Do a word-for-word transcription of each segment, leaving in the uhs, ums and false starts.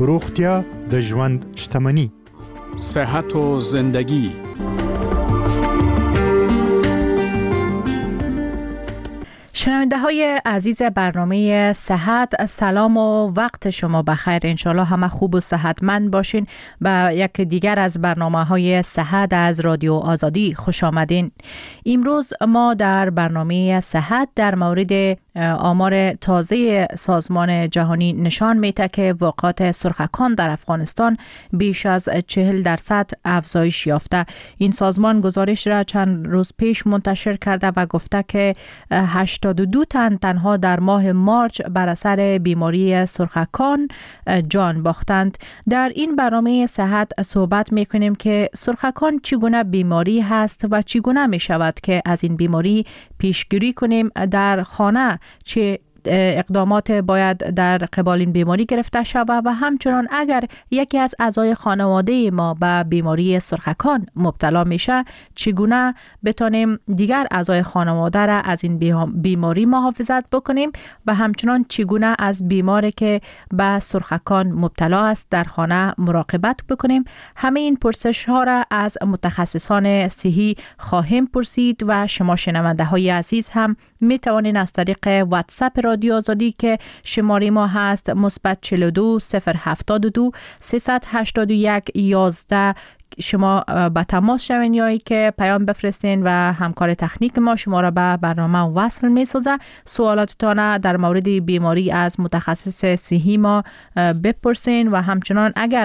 روغتیا د ژوند شتمنی. صحت و زندگی. شنونده های عزیز برنامه صحت، سلام و وقت شما بخیر. انشالله همه خوب و صحتمند باشین. به یک دیگر از برنامه های صحت از رادیو آزادی خوش آمدین. امروز ما در برنامه صحت در مورد آمار تازه سازمان جهانی نشان میده که واقعات سرخکان در افغانستان بیش از چهل درصد افزایش یافته. این سازمان گزارش را چند روز پیش منتشر کرده و گفته که هشتاد و دو تن تنها در ماه مارچ بر اثر بیماری سرخکان جان باختند. در این برنامه صحت صحبت میکنیم که سرخکان چگونه بیماری هست و چگونه می شود که از این بیماری پیشگیری کنیم، در خانه چه اقدامات باید در قبال این بیماری گرفته شود و همچنان اگر یکی از اعضای خانواده ما به بیماری سرخکان مبتلا میشه چگونه بتونیم دیگر اعضای خانواده را از این بیماری محافظت بکنیم و همچنان چگونه از بیماری که به سرخکان مبتلا است در خانه مراقبت بکنیم. همه این پرسش ها را از متخصصان صحی خواهیم پرسید و شما شنونده های عزیز هم می توانید از طریق واتساپ رادیو آزادی که شماره ما هست مثبت چهل و دو صفر هفتاد و دو سیصد و هشتاد و یک یازده شما به تماس شوین یا که پیام بفرستین و همکار تکنیک ما شما را به برنامه وصل می سازه. سوالاتتان در مورد بیماری از متخصص صحی ما بپرسین و همچنان اگر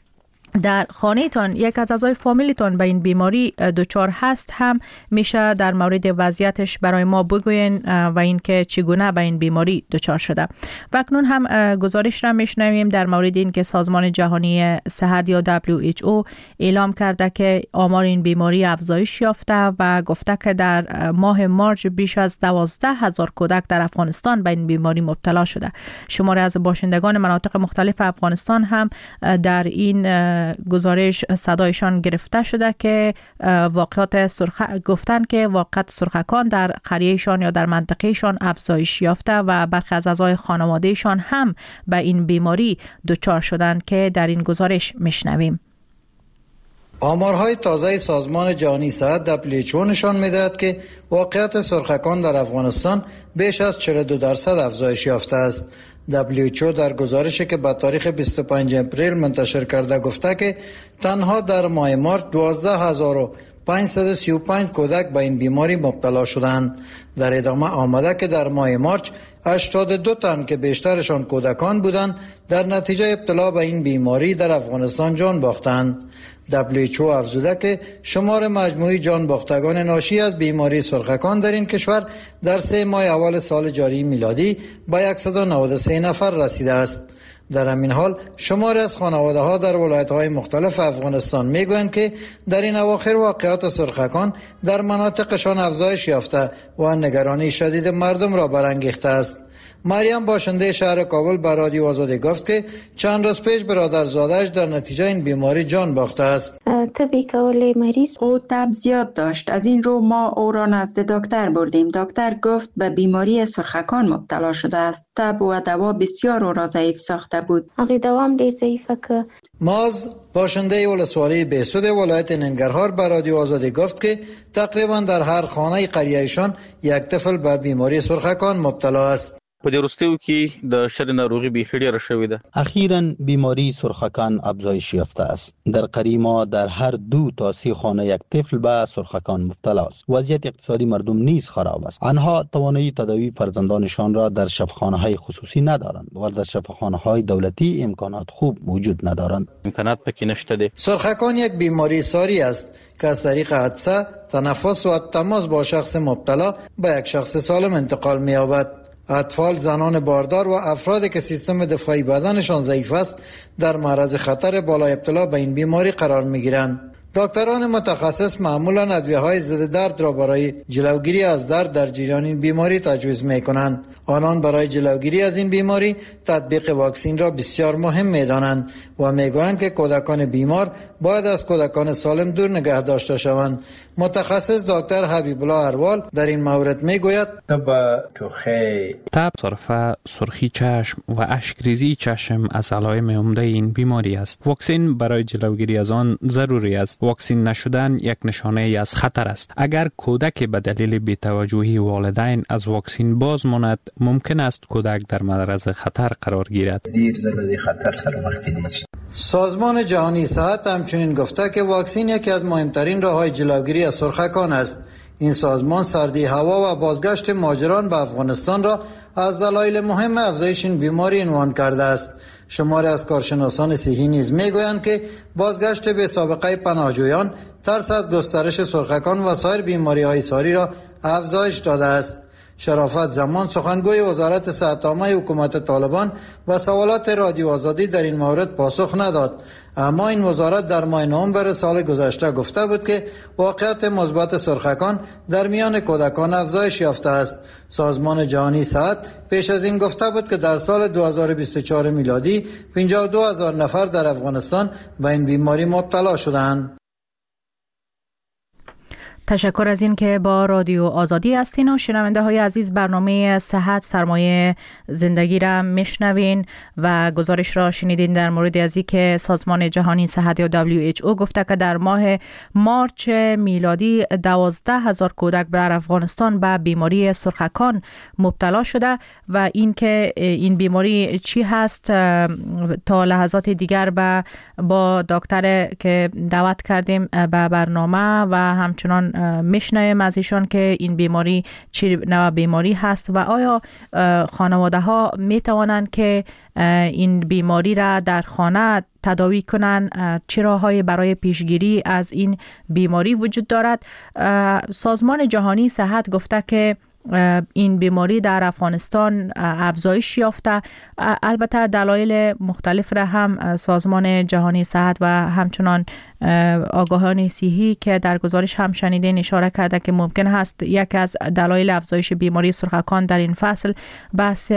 در خانه تان یک از اعضای فامیلیتان به این بیماری دچار هست هم میشه در مورد وضعیتش برای ما بگوین و اینکه چگونه به این بیماری دچار شده. و اکنون هم گزارش را میشنویم در مورد اینکه سازمان جهانی صحت یا دبلیو اچ او اعلام کرده که آمار این بیماری افزایش یافته و گفته که در ماه مارچ بیش از دوازده هزار کودک در افغانستان به این بیماری مبتلا شده. شماره از باشندگان مناطق مختلف افغانستان هم در این گزارش صدایشان گرفته شده که واقعات سرخ گفتن که واقعات سرخکان در قریهشان یا در منطقهشان افزایش یافته و برخی از اعضای خانوادهشان هم به این بیماری دچار شدند که در این گزارش میشنویم. آمارهای تازه سازمان جهانی صحت دبلیو اچ او نشان می‌دهد که واقعات سرخکان در افغانستان بیش از چهل و دو درصد افزایش یافته است. دبلیو اچ او در گزارشی که به تاریخ بیست و پنجم اپریل منتشر کرده گفته که تنها در ماه مارچ دوازده هزار و پانصد و سی و پنج کودک به این بیماری مبتلا شدند. در ادامه آمده که در ماه مارچ هشتاد و دو تن که بیشترشان کودکان بودند در نتیجه ابتلا به این بیماری در افغانستان جان باختند. دبلیو اچ او افزوده که شمار مجموعی جان باختگان ناشی از بیماری سرخکان در این کشور در سه ماه اول سال جاری میلادی به صد و نود و سه نفر رسیده است. در همین حال شماری از خانواده ها در ولایت های مختلف افغانستان میگویند که در این اواخر واقعات سرخکان در مناطقشان افزایش یافته و نگرانی شدید مردم را برانگیخته است. مریم باشنده شهر کابل به رادیو آزادی گفت که چند روز پیش برادرزاده‌اش در نتیجه این بیماری جان باخته است. طبی کول مریض او تب زیاد داشت، از این رو ما او را نزد دکتر بردیم. دکتر گفت به بیماری سرخکان مبتلا شده است. تب و دوا بسیار او را ضعیف ساخته بود. هغه دوام ډیر ضعیفه که ماز باشنده ولسوالی بهسود ولایت ننگرهار به رادیو آزادی گفت که تقریبا در هر خانه قریه‌شان یک طفل به بیماری سرخکان مبتلا است. په دې وروستیو کې د شر ناروغي بیخي ډېره شوې ده. اخیراً بیماری سرخکان افزایش یافته است. در قریه ما در هر دو تا سه خانه یک طفل به سرخکان مبتلا است. وضعیت اقتصادی مردم نیز خراب است. آنها توانایی تداوی فرزندانشان را در شفاخانه‌های خصوصی ندارند و در شفاخانه‌های دولتی امکانات خوب وجود ندارند. امکانات پکې نشته دي. سرخکان یک بیماری ساری است که از طریق حدسه، تنفس و تماس با شخص مبتلا به یک شخص سالم انتقال می‌یابد. اطفال، زنان باردار و افرادی که سیستم دفاعی بدنشان ضعیف است در معرض خطر بالا ابتلا به این بیماری قرار می‌گیرند. دکتران متخصص معمولا ادویه‌های ضد درد را برای جلوگیری از درد در جریان این بیماری تجویز می‌کنند. آنان برای جلوگیری از این بیماری تطبیق واکسین را بسیار مهم می‌دانند و می‌گویند که کودکان بیمار باید از کودکان سالم دور نگه داشته شوند. متخصص دکتر حبیب الله اروال در این مورد می‌گوید: تب توخی، تب، سرفه، سرخی چشم و اشکریزی چشم از علائم عمده این بیماری است. واکسین برای جلوگیری از آن ضروری است. واکسین نشدن یک نشانه ای از خطر است. اگر کودک به دلیل بی‌توجهی والدین از واکسین باز ماند، ممکن است کودک در معرض خطر قرار گیرد. دیر زده خطر سر وقتی نیست. سازمان جهانی صحت همچنین گفته که واکسین یکی از مهمترین راه‌های جلوگیری از سرخکان است. این سازمان سردی هوا و بازگشت مهاجران به افغانستان را از دلایل مهم افزایش این بیماری عنوان کرده است. شماری از کارشناسان صحی نیز میگویند که بازگشت به سابقه پناهجویان ترس از گسترش سرخکان و سایر بیماری‌های ساری را افزایش داده است. شرافت زمان سخنگوی وزارت صحت عامه حکومت طالبان و سوالات رادیو آزادی در این مورد پاسخ نداد، اما این وزارت در ماه نوامبر سال گذشته گفته بود که واقعیت مثبت سرخکان در میان کودکان افزایش یافته است. سازمان جهانی صحت پیش از این گفته بود که در سال دو هزار و بیست و چهار میلادی پنجاه و دو هزار نفر در افغانستان به این بیماری مبتلا شدند. تشکر از این که با رادیو آزادی هستین و شنونده های عزیز برنامه صحت سرمایه زندگی را میشنوین و گزارش را شنیدین در مورد از که سازمان جهانی صحت یا دبلیو اچ او گفته که در ماه مارچ میلادی دوازده هزار کودک در افغانستان به بیماری سرخکان مبتلا شده و این که این بیماری چی هست تا لحظات دیگر با با دکتر که دعوت کردیم به برنامه و همچنان میشنویم از ایشان که این بیماری چی نوع بیماری هست و آیا خانواده ها می توانند که این بیماری را در خانه تداوی کنند، چه راه‌هایی برای پیشگیری از این بیماری وجود دارد. سازمان جهانی صحت گفته که این بیماری در افغانستان افزایش یافته. البته دلایل مختلف را هم سازمان جهانی صحت و همچنان آگاهان صحی که در گزارش هم شنیدین اشاره کرده که ممکن است یک از دلایل افزایش بیماری سرخکان در این فصل بحث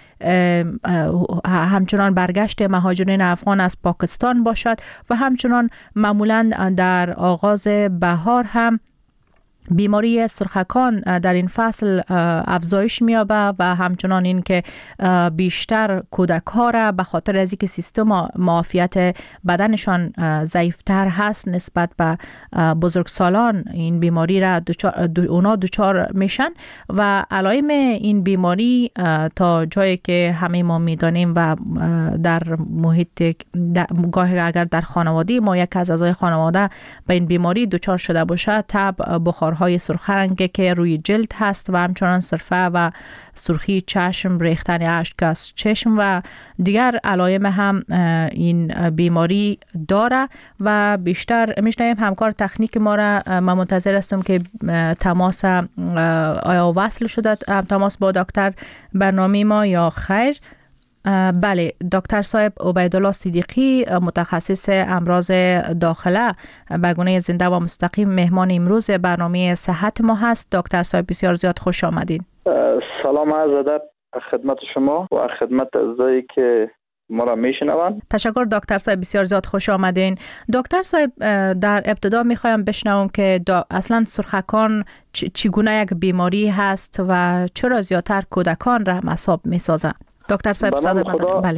همچنان برگشت مهاجرین افغان از پاکستان باشد و همچنان معمولا در آغاز بهار هم بیماری سرخکان در این فصل افزایش می‌یابد و همچنان این که بیشتر کودک ها را به خاطر از اینکه سیستم معافیت بدنشان ضعیفتر هست نسبت به بزرگسالان این بیماری را دوچار اونا دچار میشن و علائم این بیماری تا جایی که همه ما میدانیم و در محیط گاهی اگر در خانواده ما یک از اعضای خانواده به این بیماری دچار شده باشد، تب، بخار های سرخ رنگ که روی جلد هست و همچنان سرفه و سرخی چشم، ریختن اشک از چشم و دیگر علائم هم این بیماری داره و بیشتر میشنویم. همکار تکنیک ما را ما منتظر هستم که تماس آیا وصل شده تماس با دکتر برنامه ما یا خیر. بله، دکتر صاحب عبیدالله صدیقی متخصص امراض داخله به گونه زنده و مستقیم مهمان امروز برنامه صحت ما هست. دکتر صاحب بسیار زیاد خوش آمدین. سلام عرض ادب خدمت شما و خدمت عزیزایی که ما را میشنوند. تشکر دکتر صاحب، بسیار زیاد خوش آمدین. دکتر صاحب در ابتدا میخوایم بشنوم که اصلا سرخکان چگونه یک بیماری هست و چرا زیادتر کودکان را مصاب میسازه؟ دکتر صاحب ساده بدن. بله.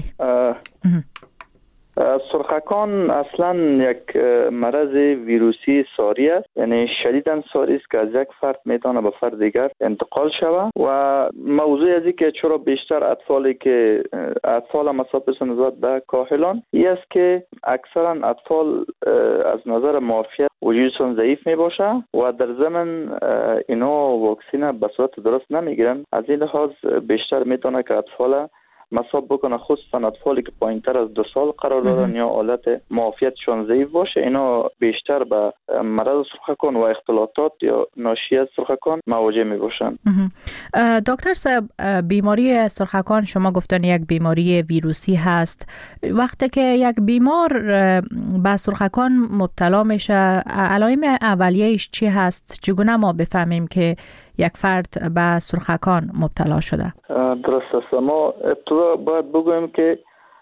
سرخکان اصلا یک مرض ویروسی ساری است، یعنی شدیداً ساری است که از یک فرد میتونه به فرد دیگر انتقال شود و موضوع از که چرا بیشتر اطفالی که اطفال مصاب نسبت به کاهلان این است که اکثرا اطفال از نظر معافیت وجودشان ضعیف می باشه و در ضمن اینا واکسین به صورت درست نمیگیرن. از این لحاظ بیشتر میتونه که اطفال مصاب بکنه، خصوصا اطفالی که پایینتر از دو سال قرار دارن یا حالت معافیتشان ضعیف باشه، اینا بیشتر به مرض سرخکان و اختلاطات یا ناشی از سرخکان مواجه می باشن. دکتر صاحب، بیماری سرخکان شما گفتن یک بیماری ویروسی هست. وقتی که یک بیمار به سرخکان مبتلا میشه، علائم اولیه‌اش چی هست؟ چگونه ما بفهمیم که یک فرد به سرخکان مبتلا شده؟ درست است. ما ابتدا باید بگویم که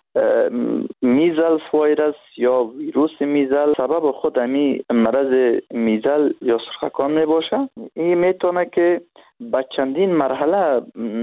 میزلز ویروس یا ویروس میزل سبب خود امی مرض میزل یا سرخکان می باشه. این میتونه که با چندین مرحله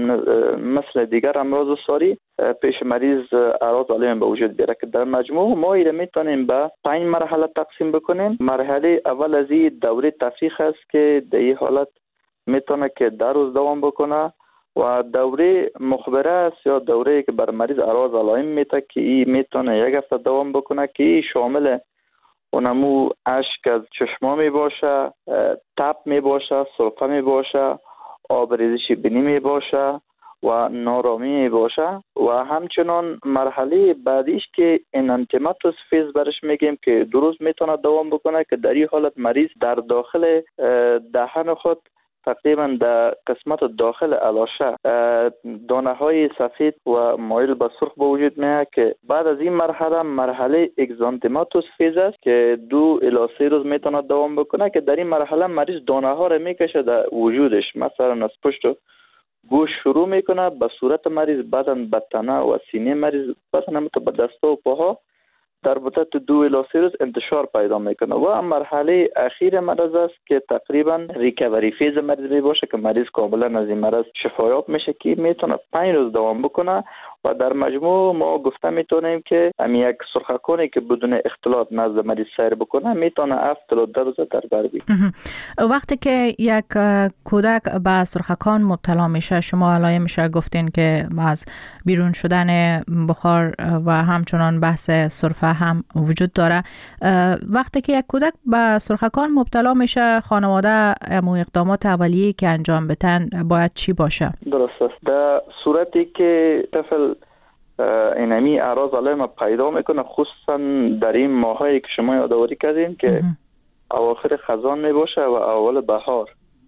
مثل دیگر امراض ساری پیش مریض اعراض علائم به وجود بیاره که در مجموع ما ایره میتونیم به پنج مرحله تقسیم بکنیم. مرحله اول از این دوره تفریخ است که در این حالت میتونه که در روز دوام بکنه و دوره مخبره است یا دوره که بر مریض اعراض علائم میده که این میتونه یک هفته دوام بکنه که این شامل اونمو اشک از چشما می باشه، تب می باشه، سرفه می باشه، آب ریزش بینی می باشه و نارامی می باشه و همچنان مرحله بعدیش که انانتیماتوس فیز برش میگیم که دو روز میتونه دوام بکنه که در این حالت مریض در داخل دهن خود تقریبا در قسمت داخل علاشه دانه های سفید و مایل به سرخ به وجود میاد که بعد از این مرحله مرحله اگزانتیماتوس فیز است که دو الی سه روز میتونه دوام بکنه که در این مرحله مریض دانه ها را میکشه در وجودش، مثلا از پشت و گوش شروع میکنه به صورت مریض، بعدا به تنه و سینه مریض، بعدا هم به دستا و پاها در مدت دو الی سه روز انتشار پیدا میکنه و مرحله اخیر مرض است که تقریبا ریکاوری فیز مریض می باشه که مریض کاملا از این مرض شفایاب میشه که میتونه پنج روز دوام بکنه و در مجموع ما گفته میتونیم که هم یک سرخکانی که بدون اختلاط نزد مریض سیر بکنه میتونه هفت تا ده روز در بر بیاره. وقتی که یک کودک به سرخکان مبتلا میشه، شما علائمش گفتین که از بیرون شدن بخار و همچنان بحث سرفه هم وجود داره. وقتی که یک کودک به سرخکان مبتلا میشه، خانواده امو اقدامات اولیه‌ای که انجام بدن باید چی باشه؟ درست است. در صورتی که طفل اینمی اعراض علائم پیدا میکنه، خصوصا در این ماهایی که شما یادآوری کردین که اواخر خزان می باشه و اول بهار،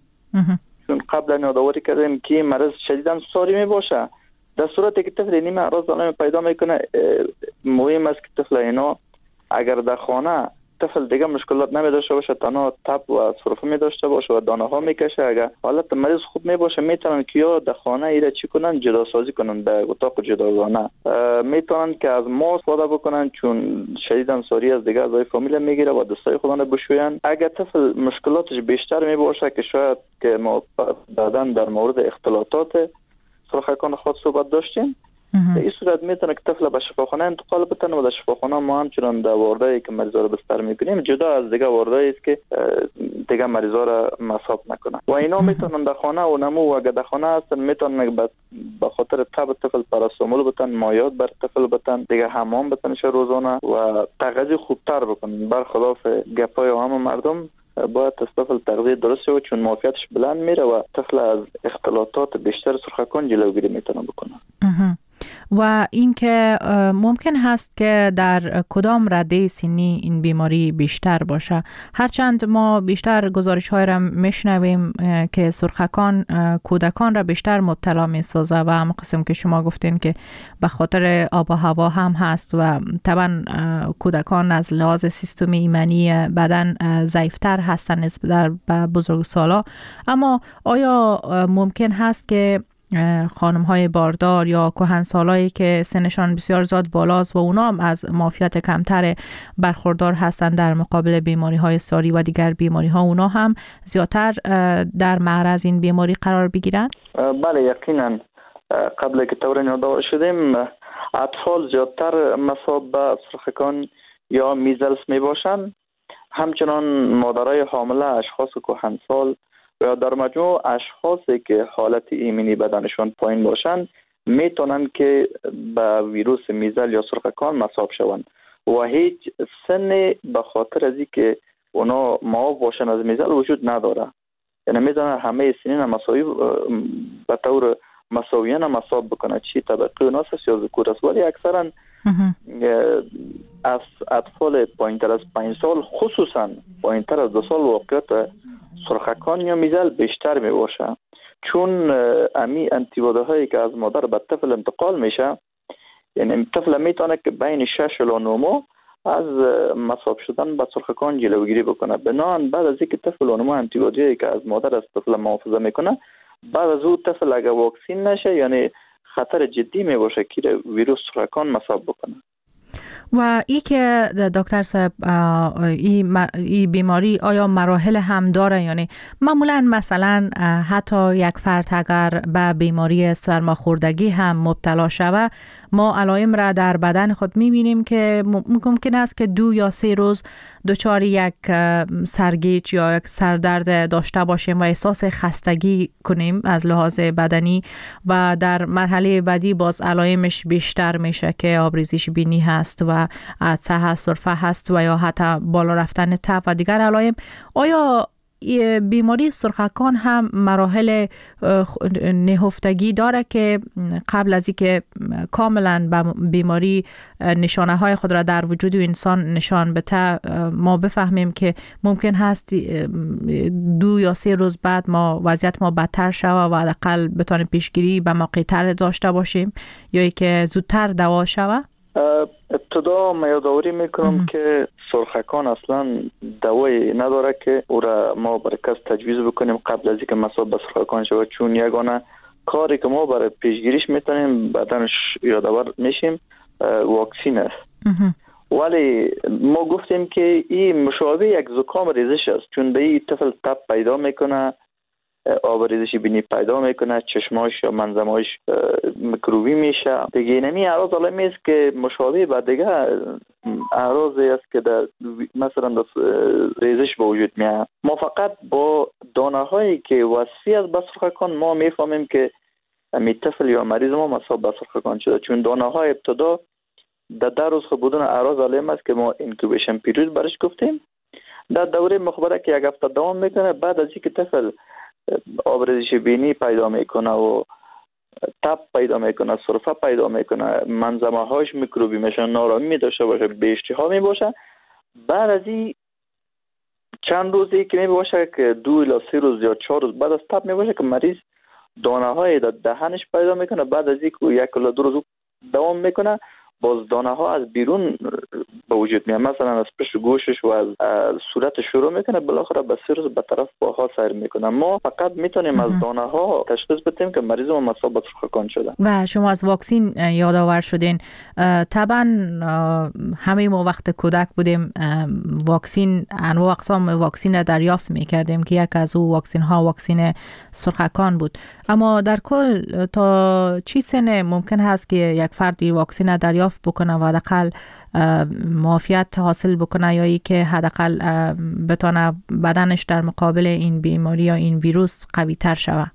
چون قبلا یادآوری کردیم که مرض شدیداً ساری می باشه. در صورتی که طفل اینمی اعراض علائم پیدا میکنه، مهم است که طفل اینا اگر در خانه طفل دیگه مشکلات نمی داشته باشه، تنها تب و سرفه می داشته باشه و دانه ها می کشه، اگر حالت مریض خوب می باشه میتونن که یا در خانه ایره چی کنن، جدا سازی کنن در اتاق جداگانه. میتونن که از ماسک استفاده بکنن چون شدیداً ساری از دیگه اعضای فامیل میگیره و دستای خودانه بشوین. اگر طفل مشکلاتش بیشتر می باشه که شاید که ما بعداً در مورد اختلاطات سرخکان خود صحبت داشتیم، در این صورت میتونه که طفل به شفاخانه انتقال بتن و در شفاخانه ما همچنان در واردهایی که مریضا رو بستر میکنیم جدا از دیگه واردهایی است که دیگه مریضا را مصاب نکنه و اینا میتونن در خانه و نمو و اگر در خانه هستن میتونن به خاطر تب طفل پاراسیتامول بتن، مایات بر طفل بتن، دیگه حمام بتنش روزانه و تغذیه خوبتر بکنن. برخلاف گپای عام مردم باید طفل تغذیه درست شود چون معافیتش بلند میره و طفل از اختلاطات بیشتر سرخکان جلوگیری میتونه بکنه. و اینکه ممکن هست که در کدام رده سنی این بیماری بیشتر باشه. هرچند ما بیشتر گزارش های را میشنویم که سرخکان کودکان را بیشتر مبتلا میسازه و هم قسم که شما گفتین که به خاطر آب و هوا هم هست و طبعا کودکان از لحاظ سیستم ایمنی بدن ضعیفتر هستن نسبت به بزرگسالا. اما آیا ممکن هست که خانم های باردار یا کهنسالایی که سنشان بسیار زیاد بالاست و اونا هم از معافیت کمتر برخوردار هستند در مقابل بیماری های ساری و دیگر بیماری ها، اونا هم زیادتر در معرض این بیماری قرار بگیرند؟ بله یقینا. قبل که طور یادآور شدیم اطفال زیادتر مصاب به سرخکان یا میزلز می باشند، همچنان مادرای حامله، اشخاص کهنسال و در مجموع اشخاصی که حالت ایمنی بدنشان پایین باشند میتونن که به ویروس میزل یا سرخکان مصاب شوند و هیچ سن به خاطر از اینکه اونا معاف باشن از میزل وجود نداره. یعنی میتونن همه سنین مساوی به طور مساویانه مصاب بکنه، چی طبقه اوناس است یا ذکور است. ولی اکثرا از اطفال پایینتر از پنج سال، خصوصا پایینتر از دو سال، واقعیت سرخکان یا میزل بیشتر می باشه، چون امی انتیبادی هایی که از مادر به طفل انتقال میشه، یعنی طفل میتونه که بین شش الی نه ماه از مصاب شدن به سرخکان جلوگیری بکنه. بنابراین بعد از اینکه طفل اونما انتیبادی هایی که از مادر از طفل محافظه میکنه، بعد از او طفل اگر واکسین نشه، یعنی خطر جدی می باشه که ویروس سرخکان مصاب بکنه. و ای که دکتر صاحب این ای بیماری آیا مراحل هم داره؟ یعنی معمولا مثلا حتی یک فرد اگر به بیماری سرماخوردگی هم مبتلا شود، ما علائم را در بدن خود میبینیم که ممکن است که دو یا سه روز دچار یک سرگیج یا یک سردرد داشته باشیم و احساس خستگی کنیم از لحاظ بدنی، و در مرحله بعدی باز علائمش بیشتر میشه که آبریزش بینی هست و عطسه هست، سرفه هست و یا حتی بالا رفتن تب و دیگر علائم. آیا بیماری سرخکان هم مراحل نهفتگی داره که قبل از اینکه کاملا بیماری نشانه های خود را در وجود انسان نشان بده ما بفهمیم که ممکن هست دو یا سه روز بعد ما وضعیت ما بدتر شود و حداقل بتونیم پیشگیری به موقع تر داشته باشیم، یا ای که زودتر دوا شود؟ ابتدا ما یادآوری میکنم که سرخکان اصلا دوایی نداره که او را ما برای کس تجویز بکنیم قبل از اینکه مصاب به سرخکان شود، چون یگانه کاری که ما برای پیشگیریش میتونیم بعدنش یادآور میشیم واکسین است. ولی ما گفتیم که این مشابه یک زکام ریزش است، چون به این طفل تب پیدا میکنه، آبریزش بینی پیدا میکنه، چشماش یا منظماش میکروبی میشه. دیگه نمی اعراض علائمی است که مشابه به دیگه اعراضی است که در مثلا در ریزش به وجود میاد. ما فقط با دانه هایی که وسیع از سرخکان ما میفهمیم که می طفل یا مریض ما مصاب به سرخکان شده، چون دانه های ابتدا در ده روز خود بدون اعراض علائم است که ما اینکوبیشن پیریود برش گفتیم. در دوره مخبره که یک هفته دوام میکنه، بعد از اینکه طفل آبریزش بینی پیدا میکنه و تب پیدا میکنه، سرفه پیدا میکنه، منظمه هاش میکروبی میشه، نارامی میداشته باشه، بیشتها میباشه، بعد از این چند روزی که میباشه که دو الی سه روز یا چهار روز بعد از تب میباشه که مریض دانه های در دهنش پیدا میکنه. بعد از اینکه یک الی دو روز دوام میکنه، باز دانه ها از بیرون به وجود میاد، مثلا از پشت گوشش و از صورت شروع میکنه، بالاخره به سه روز به طرف پاها سیر میکنه. ما فقط میتونیم از دانه ها تشخیص بدیم که مریض ما مصاب به سرخکان شده. و شما از واکسین یادآور شدین. طبعا همه ما وقت کودک بودیم واکسین، انواع اقسام واکسین را دریافت میکردیم که یک از او واکسین ها واکسین سرخکان بود. اما در کل تا چی سن ممکن هست که یک فردی واکسین دریافت بکنه و حداقل معافیت حاصل بکنه، یا ای که حداقل بتونه بدنش در مقابل این بیماری یا این ویروس قوی تر شود؟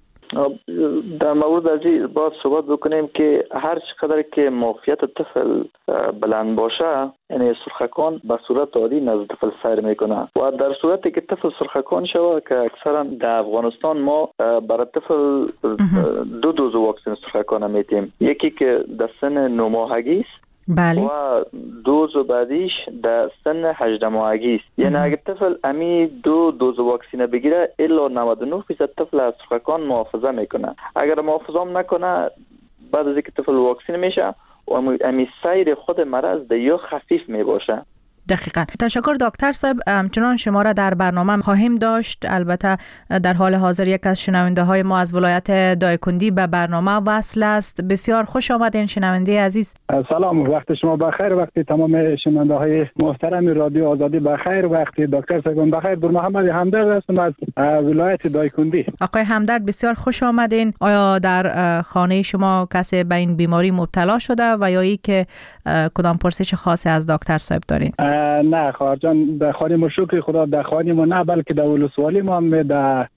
در مورد از این باید صحبت بکنیم که هر چقدر که معافیت طفل بلند باشه، یعنی سرخکان به صورت عادی نزد طفل سیر میکنه، و در صورتی که طفل سرخکان شود که اکثرا در افغانستان ما برای طفل دو دوز واکسن سرخکان میتیم، یکی که در سن نه ماهگی است بله. و دوز بعدیش در سن هجده ماهگی است. یعنی اگر طفل امی دو دوز واکسینه بگیره الا نود و نه درصد طفل از سرخکان محافظه میکنه. اگر محافظه هم نکنه، بعد از اینکه طفل واکسین میشه و امی سیر خود مرض ده یا خفیف میباشه. دقیقاً. تشکر دکتر صاحب. همچنان شما را در برنامه خواهیم داشت. البته در حال حاضر یک از شنونده های ما از ولایت دایکندی به برنامه وصل است. بسیار خوش آمدین شنونده عزیز. سلام، وقت شما بخیر، وقت تمام شنونده های محترم رادیو آزادی بخیر، وقت دکتر صاحب بخیر. دکتر محمد همدرد هستم از ولایت دایکندی. آقای همدرد بسیار خوش آمدین. آیا در خانه شما کسی به این بیماری مبتلا شده و یا ای که کدام پرسش خاصی از دکتر صاحب دارین؟ نه خواهر جان، در خانه ما شکر خدا، در خانه ما نه، بلکه در ولسوالی ما هم در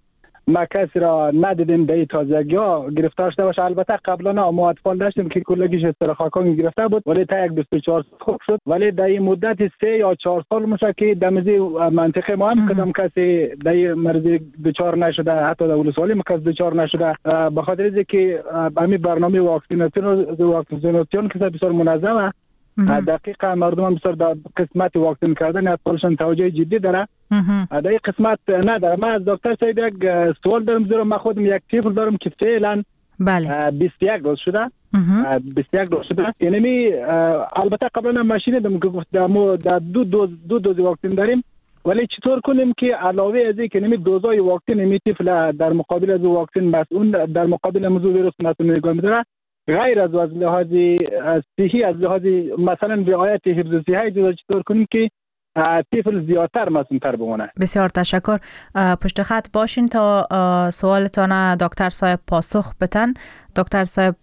ما کسی را ندیدیم در تازگی ها گرفتار شده باشه. البته قبلا ما اطفال داشتیم که کلگیش استرخاکان گرفته بود ولی تا یک بیست و چهار سال خوب شد، ولی در این مدت سه یا چهار سال میشه که دمزی منطقه ما هم کدام کسی در مرض دچار نشده، حتی در ولسوالی کس دچار نشده، به خاطر اینکه همین برنامه واکسیناسیون واکسیناسیون که بسیار منظمه، دقیقا مردم هم بسیار در قسمت واکسین کردن اطفالشان توجه جدی داره. در این قسمت نداره. من از دکتر صاحب یک سوال دارم، زیرا من خودم یک طفل دارم که فعلا بله بیست و یک روز شده. بیست و یک روز شده. یعنی البته قبلا ماشین دادم که گفت در دو دوز دو دوز واکسین داریم، ولی چطور کنیم که علاوه از این که نمی دوزای واکسین نمی طفل در مقابل از واکسین مسئول در مقابل موضوع ویروس مسئول نگاه می‌داره، غیر از از لحاظ صحی از لحاظ مثلا رعایت حفظ صحی جدا چطور کنیم که طفل زیادتر مسئول‌تر بمونه. بسیار تشکر. پشت خط باشین تا سوالتان دکتر صاحب پاسخ بدن. دکتر صاحب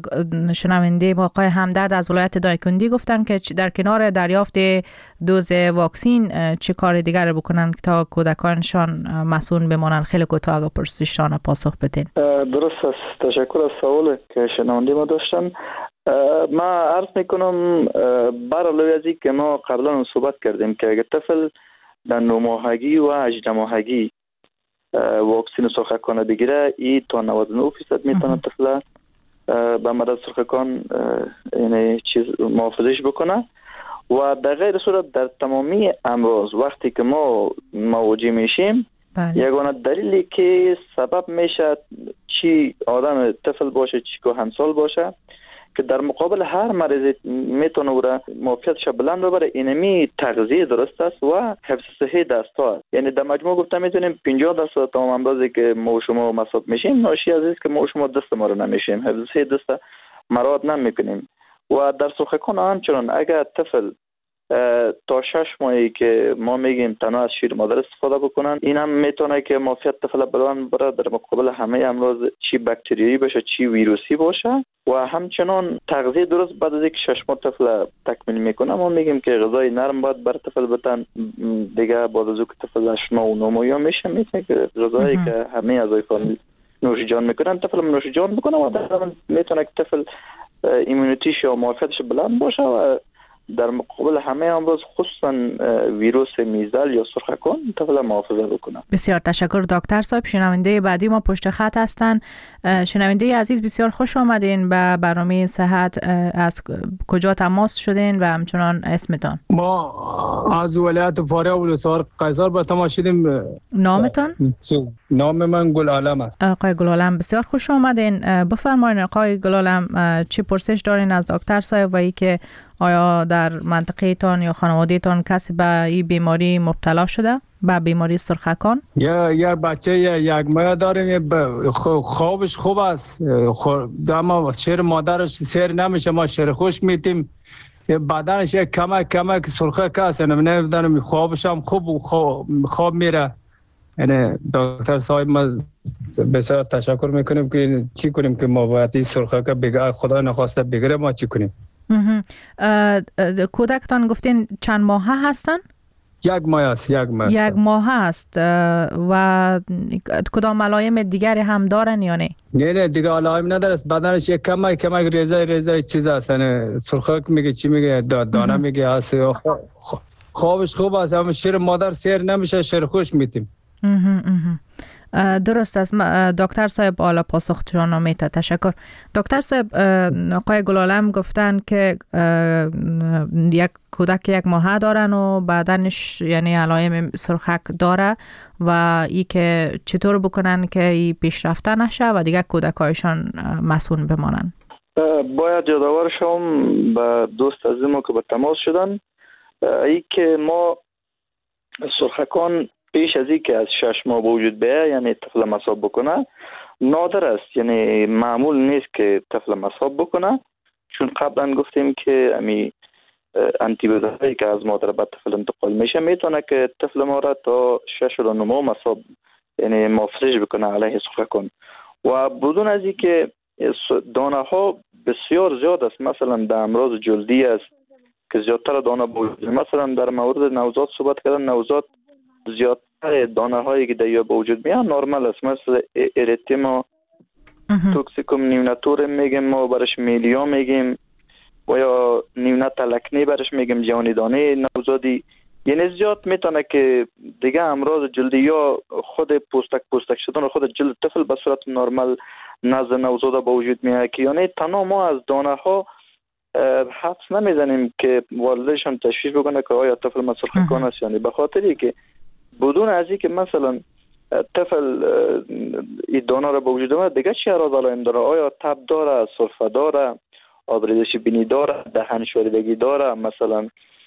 شنونده آقای همدرد از ولایت دایکندی گفتن که در کنار دریافت دوز واکسین چه کار دیگر بکنن تا کودکانشان مسئول بمانن؟ خیلی کوتاه اگه پرسشتان پاسخ بدین. درست است. تشکر از سوالی که شنونده ما داشتن. ما عرض میکنم بر علاوه از این که ما قبلا صحبت کردیم که اگر طفل در نو ماهگی و هجده ماهگی واکسین سرخکان بگیره، این تا نود و نه درصد میتونه طفل به مرض سرخکان یعنی چیز محافظش بکنه. و در غیر صورت در تمامی امراض وقتی که ما مواجه میشیم، یگانه دلیلی که سبب میشه چی آدم طفل باشه چی که همسال باشه که در مقابل هر مریض میتونه او را معافیتش بلند ببره، اینمی تغذیه درست است و حفظ صحی دست ها است. یعنی در مجموع گفته میتونیم پنجاه درصد تمام امراضی که ما و شما مصاب میشیم ناشی از این که ما و شما دست ما رو نمیشیم، حفظ صحی دست مراد نمیکنیم. و در سرخکان همچنان اگر طفل تا شش ماهی که ما میگیم تنها از شیر مادر استفاده بکنن، این هم میتونه که معافیت طفل بلند ببره در مقابل همه امراض چی باکتریایی باشه چی ویروسی باشه. و همچنان تغذیه درست بعد از اینکه شش ماه طفل تکمیل میکنه، ما میگیم که غذای نرم باید بر طفل بدن. دیگه بعد از اینکه طفل هشت ماه و نه ماه میشه، میتونه که غذایی که همه اعضای فامیل نوش جان میکنن طفل نوش جان بکنه و در میتونه که طفل ایمونیتیش یا معافیتش بلند باشه و در مقابل همه امراض خصوصا ویروس میزل یا سرخکان طفل محافظت بکنه. بسیار تشکر دکتر صاحب. شنونده بعدی ما پشت خط هستن. شنونده عزیز بسیار خوش آمدین به برنامه صحت. از کجا تماس شدین و همچنان اسمتان؟ ما از ولایت فاریاب ولسوالی قیصر به تماس شدیم. نامتان؟ نام من گل عالم است. آقای گل عالم بسیار خوش آمدین. بفرمایید آقای گل عالم، چه پرسش دارین از دکتر صاحب و ای که آیا در منطقه تان یا خانواده تان کسی به این بیماری مبتلا شده؟ به بیماری سرخکان؟ یا یا بچه یا یک ماه داریم، خوابش خوب است، اما شیر مادرش سیر نمیشه، ما شیر خوش میتیم، بدنش یک کمک کمک سرخک است، نمیدونم خوابش هم خوب خواب میره. یعنی دکتر صاحب ما بسیار تشکر میکنیم که چی کنیم که ما باید این سرخک بگه خدا نخواسته بگیره، ما چی کنیم؟ کودکتان گفتین چند ماه هستن؟ یک ماه است. یک ماه است. یک ماه است. و کدام علائم دیگری هم دارن یا نه؟ نه نه دیگه علائم نداره. بدنش یک کمک کمک ریزه ریزه چیز است، یعنی سرخک میگه چی میگه دانه میگه هست. خوابش خوب است، اما شیر مادر سیر نمیشه، شیر خوش میتیم. درست است. دکتر صاحب حالا پاسختون میته. تشکر. دکتر صاحب آقای گلالم گفتن که یک کودک یک ماه دارن و بدنش یعنی علائم سرخک داره و ای که چطور بکنن که ای پیشرفته نشه و دیگه کودکایشان مسئول بمانن. باید یادآور شم به دوست عزیز ما که به تماس شدن ای که ما سرخکان پیش از این که از شش ماه به وجود بیاید یعنی طفل مصاب بکنه نادر است، یعنی معمول نیست که طفل مصاب بکنه، چون قبلا گفتیم که امی انتی بدهایی که از مادر به طفل انتقال میشه میتونه که طفل ما را تا شش و نه ماه مصاب یعنی محافظش بکنه علیه سرخکان. و بدون از این که دانه ها بسیار زیاد است، مثلا در امراض جلدی است که زیادتر دانه بود، مثلا در مورد نوزاد صحبت کردن، نوزاد زیاد اکثر دانه هایی که در یا به وجود میاد نرمال است، مثل اریتما توکسیکوم نیوناتور میگیم ما برش میلیا میگیم و یا نیونات لکنی برش میگیم جوانی دانه نوزادی. یعنی زیاد میتونه که دیگه امراض جلدی یا خود پوستک پوستک شدن خود جلد طفل به صورت نرمال نزد نوزاده به وجود میاد که یعنی تنها ما از دانه ها حدس نمیزنیم که والدشان تشخیص بکنه که آیا طفل مسرخکان است. یعنی به خاطری که بدون از این که مثلا طفل این دانه را به وجود آمد دیگه چی اراز علائم داره؟ آیا تب داره، سرفه داره، آبریزش بینی داره، دهن شوریدگی داره، مثلا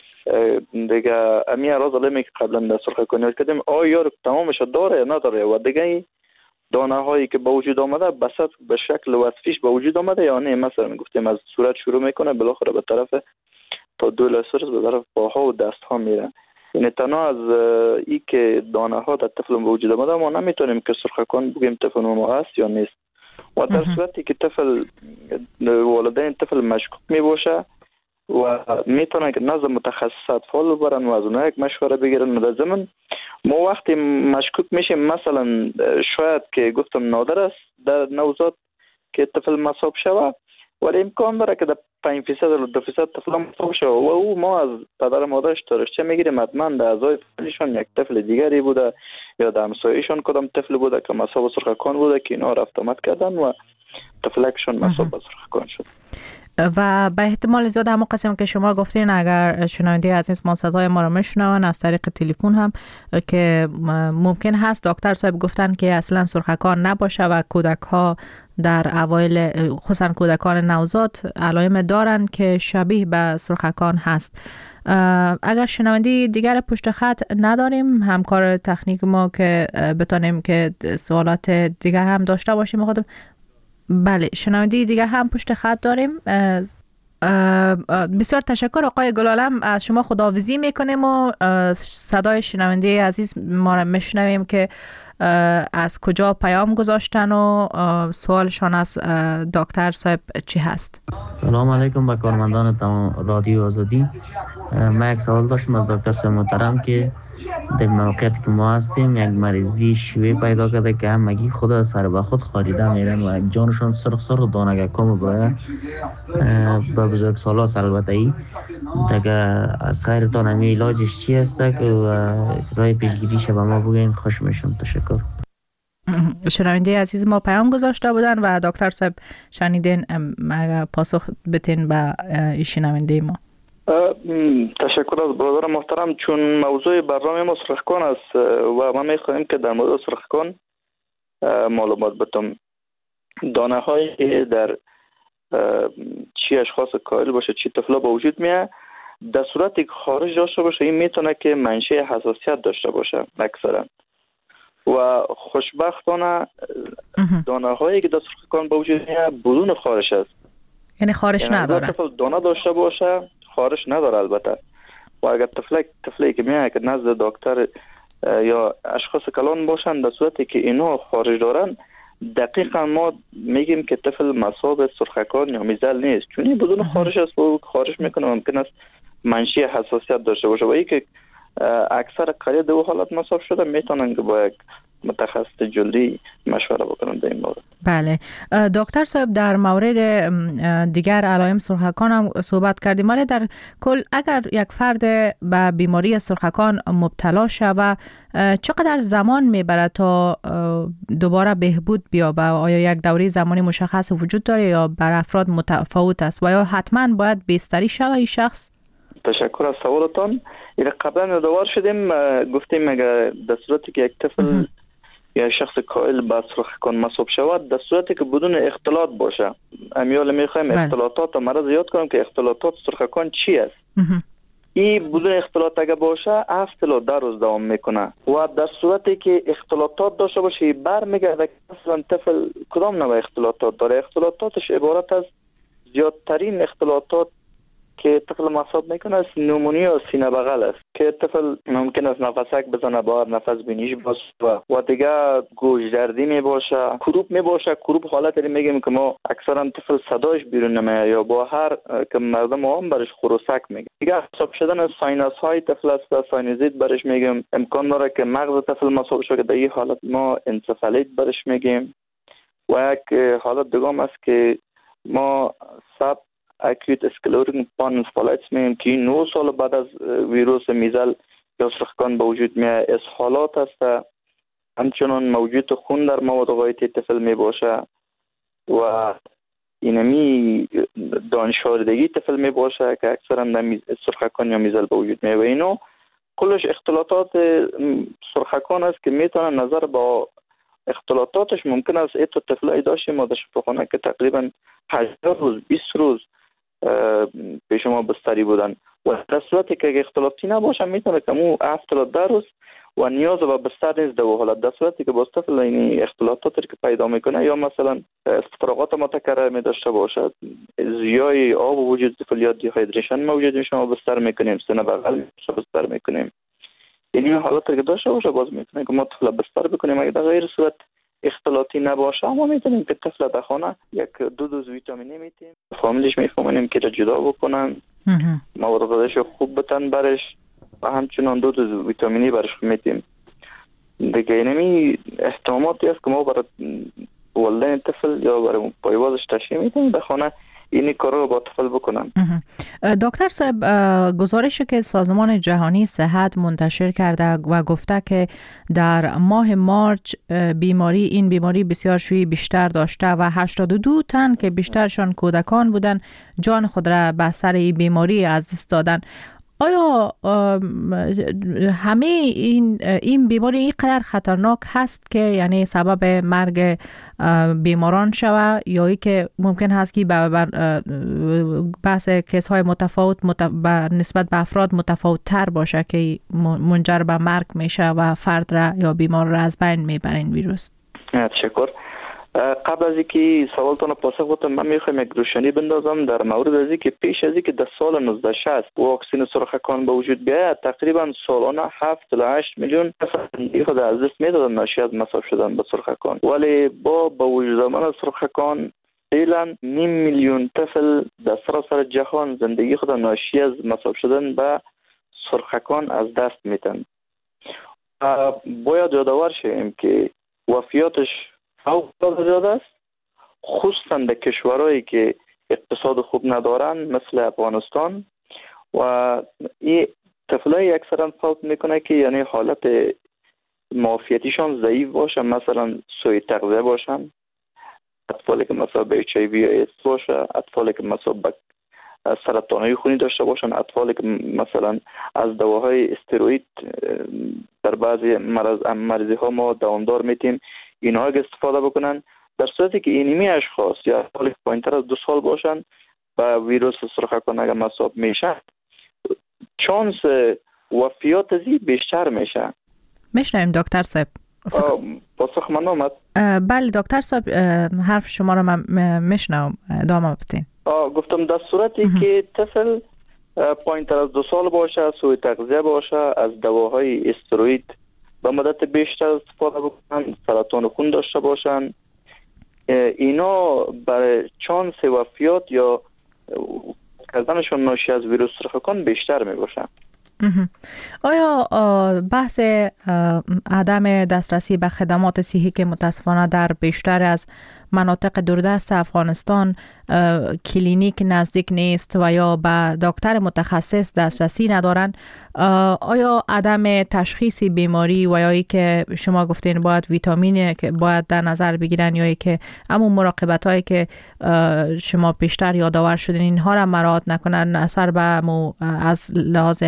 دیگه امی اراز علائمی که قبلا در سرخکانی کردیم آیا تمامش داره یا نداره و دیگه دانه هایی که به وجود آمده بسط به شکل وصفیش به وجود آمده یا نه. مثلا گفتیم از صورت شروع میکنه بالاخره به طرف تا دو لسرس به طرف پاها و دست ها میره. یعنی تنها از ای که دانه ها در طفل به وجود آمده ما نمیتونیم که سرخکان بگیم طفل ما است یا نیست. و در صورتی که طفل والدین طفل مشکوک می باشه و میتونه که نزد متخصص اطفال ببرن و از اونها یک مشوره بگیرن. در ضمن ما وقتی مشکوک میشیم مثلا شاید که گفتم نادر است در نوزاد که طفل مصاب شود ولی امکان داره که در پنج فیصد یا دو فیصد طفل مصاب شود و او ما از پدر مادرش تاریخچه میگیریم حتما در اعضای فامیلشان یک طفل دیگری بوده یا در همسایه‌شان کدام طفل بوده که مصاب سرخکان بوده که اینا رفت آمد کردن و طفلکشون مصاب سرخکان شد. و به احتمال زیاد همون قسم که شما گفتین اگر شنونده عزیز ما صدای ما رو میشنون از طریق تلفن هم که ممکن هست دکتر صاحب گفتن که اصلا سرخکان نباشه و کودک ها در اوایل خصوصا کودکان نوزاد علائم دارن که شبیه به سرخکان هست. اگر شنونده دیگر پشت خط نداریم همکار تکنیک ما که بتونیم که سوالات دیگر هم داشته باشیم خودم. بله شنونده دیگه هم پشت خط داریم. بسیار تشکر آقای گلالم، از شما خداحافظی میکنیم و صدای شنونده عزیز ما را میشنویم که از کجا پیام گذاشتن و سوالشان از دکتر صاحب چی هست. سلام علیکم به کارمندان تمام رادیو آزادی. من یک سوال داشتم از دکتر صاحب محترم که در موقعیتی که ما هستیم یک مریضی شیوه پیدا کرده که همگی خود سر به خود خاریده میرن و جانشان سرخ سرخ دانه کم برای به بزرگ سالاس. البته ای دیگه از خیرتان همی علاجش چی هسته که رای پیشگیریش به ما بگین خوش میشم. تشکر. شنونده عزیز ما پیام گذاشته بودن و دکتر صاحب شنیدین اگر پاسخ بتین به این شنونده ما. تشکر از برادر محترم. چون موضوع برنامه ما سرخکان است و ما میخواهیم که در مورد سرخکان معلومات بدم. دانه هایی در چی اشخاص کائل باشه چی طفلا به وجود میاد در صورتی که خارج داشته باشه این میتونه که منشأ حساسیت داشته باشه اکثرا و خوشبختانه دانه هایی که در سرخکان به وجود میاد بدون خارش است. یعنی خارش یعنی نداره. طفل دانه داشته باشه خارش نداره البته و اگر طفلک طفلی که میاد که نزد دکتر یا اشخاص کلان باشن در صورتی که اینا خارج دارن دقیقا ما میگیم که طفل مصاب سرخکان یا میزل نیست چون این بدون خارش است و خارش میکنه ممکن است منشأ حساسیت داشته باشه و ای که اکثر قریه دو حالت مصاب شده میتونن که با یک متخصص جلدی مشوره بکنن در این مورد. بله دکتر صاحب در مورد دیگر علائم سرخکان هم صحبت کردیم ولی در کل اگر یک فرد به بیماری سرخکان مبتلا شود چقدر زمان میبره تا دوباره بهبود بیابه؟ آیا یک دوره زمانی مشخص وجود داره یا بر افراد متفاوت است و یا حتما باید بستری شود این شخص؟ تشکر از سوالتان. یعنی قبلا دوار شدیم گفتیم اگر در صورتی که یک طفل یا شخص کائل به سرخکان مصاب شود در صورتی که بدون اختلاط باشه امیال میخوایم اختلاطات و مرض یاد کنیم که اختلاطات سرخکان چی است. این بدون اختلاط اگر باشه هفت تا ده روز دوام میکنه و در صورتی که اختلاطات داشته باشه برمیگرده که اصلا طفل کدام نوع اختلاطات داره. اختلاطاتش عبارت از زیادترین اختلاطات که طفل مصاب میکنه است نمونیا و سینه بغل است که طفل ممکن است نفسک بزنه باید نفس بینیش باشه و, و دیگه گوش دردی می باشه، کروب می باشه. کروب حالت رو میگیم که ما اکثرا طفل صداش بیرون نمیاد یا با هر که مردم هم برش خروسک میگیم. دیگه مصاب شدن ساینوس های طفل است، ساینوزیت برش میگیم. امکان داره که مغز طفل مصاب شه که در این حالت ما انسفالیت برش میگیم. و یک حالت دیگه است که ما سب اکوت اسکلروتیک پانسفالایتس میگیم که نه سال بعد از ویروس میزل یا سرخکان به وجود میاد. اسهالات است، همچنان موجود خون در مواد غایطی طفل می باشه و اینمی دانشاردگی طفل می باشه که اکثرا در سرخکان یا میزل به وجود میاد و اینو کلش اختلاطات سرخکان است که میتونه نظر با اختلاطاتش ممکن است ایتو طفلای داشتیم ما در شفاخانه که تقریبا هشتاد روز بیست روز پیش ما بستری بودن و در صورتی که اختلاطی نباشه میتونه که مو هفتاد ده روز و نیاز به بستر نیست. در حالت در صورتی که باز طفل این اختلاطاتی که پیدا میکنه یا مثلا استفراغات متکرر می داشته باشد، زیای آب وجود طفل یا دیهایدریشن موجود میشه ما بستر میکنیم، سینه بغل بستر میکنیم. این حالتی که داشته باشه باز میتونه که ما طفل بستر بکنیم. اگه در غیر صورت اختلاطی نباشه ما میتونیم که طفل در خانه یک دو دوز ویتامینی میتیم، فامیلش میفهمونیم که جدا بکنن، مواد غذاییش خوب بتن برش و همچنان دو دوز ویتامینی برش میتیم. دیگه اینمی احتمالاتی است که ما برای والدین طفل یا برای پایوازش تشریح میتیم در خانه این کارا رو با طفل بکنن. دکتر صاحب، گزارشی که سازمان جهانی صحت منتشر کرده و گفته که در ماه مارچ بیماری این بیماری بسیار شیوع بیشتر داشته و هشتاد و دو تن که بیشترشان کودکان بودن جان خود را به اثر این بیماری از دست دادن. آیا همه این این بیماری اینقدر خطرناک هست که یعنی سبب مرگ بیماران شوه یا ای که ممکن هست که بر بحث کیس های متفاوت متف... نسبت به افراد متفاوت تر باشه که منجر به مرگ میشه و فرد را یا بیمار را از بین میبره این ویروس؟ تشکر. قبل از اینکه سوالتون پاسخ بدم من میخوام یک روشنی بندازم در مورد از اینکه پیش از اینکه در سال نوزده شصت واکسن سرخکان به وجود بیاید تقریبا سالانه هفت تا هشت میلیون زندگی خود از دست میدادن ناشی از مصاب شدن به سرخکان، ولی با به وجود آمدن سرخکان فعلا نیم میلیون طفل در سراسر جهان زندگی خود ناشی از مصاب شدن به سرخکان از دست میدن. باید یادآور شیم که وفیاتش فوق زیاده است، خصوصا در کشورهایی که اقتصاد خوب ندارن مثل افغانستان و این طفلای اکثرا فوت میکنه که یعنی حالت معافیتیشان ضعیف باشه، مثلا سوء تغذیه باشن، اطفالی که مثلا به اچ آی وی ایدز باشه، اطفالی که مثلا به سرطانهای خونی داشته باشن، اطفالی که مثلا از دواهای استروئید در بعضی مرض مریضی ها ما دوامدار میتیم اینها اگه استفاده بکنن، در صورتی که اینمی اشخاص یا اطفالی که پایینتر از دو سال باشن و ویروس سرخکان اگه مصاب میشن چانس وفیات ازی بیشتر میشه. میشنویم دکتر صاحب. پاسخ من آمد؟ بله دکتر صاحب، حرف شما رو من میشنوم، ادامه بدین. گفتم در صورتی که طفل پایینتر از دو سال باشه، سوء تغذیه باشه، از دواهای استروئید به مدت بیشتر استفاده بکنن، سرطان خون داشته باشن، اینا برای چانس وفیات یا کردنشون ناشی از ویروس سرخکان بیشتر می باشن. آیا بحث عدم دسترسی به خدمات صحی که متاسفانه در بیشتر از مناطق دوردست افغانستان کلینیک نزدیک نیست و یا به دکتر متخصص دسترسی ندارن، آیا عدم تشخیص بیماری و یا ای که شما گفتین باید ویتامین که باید در نظر بگیرن یا ای که همون مراقبت هایی که شما پیشتر یادآور شدین اینها را مراعات نکنن، اثر به از لحاظ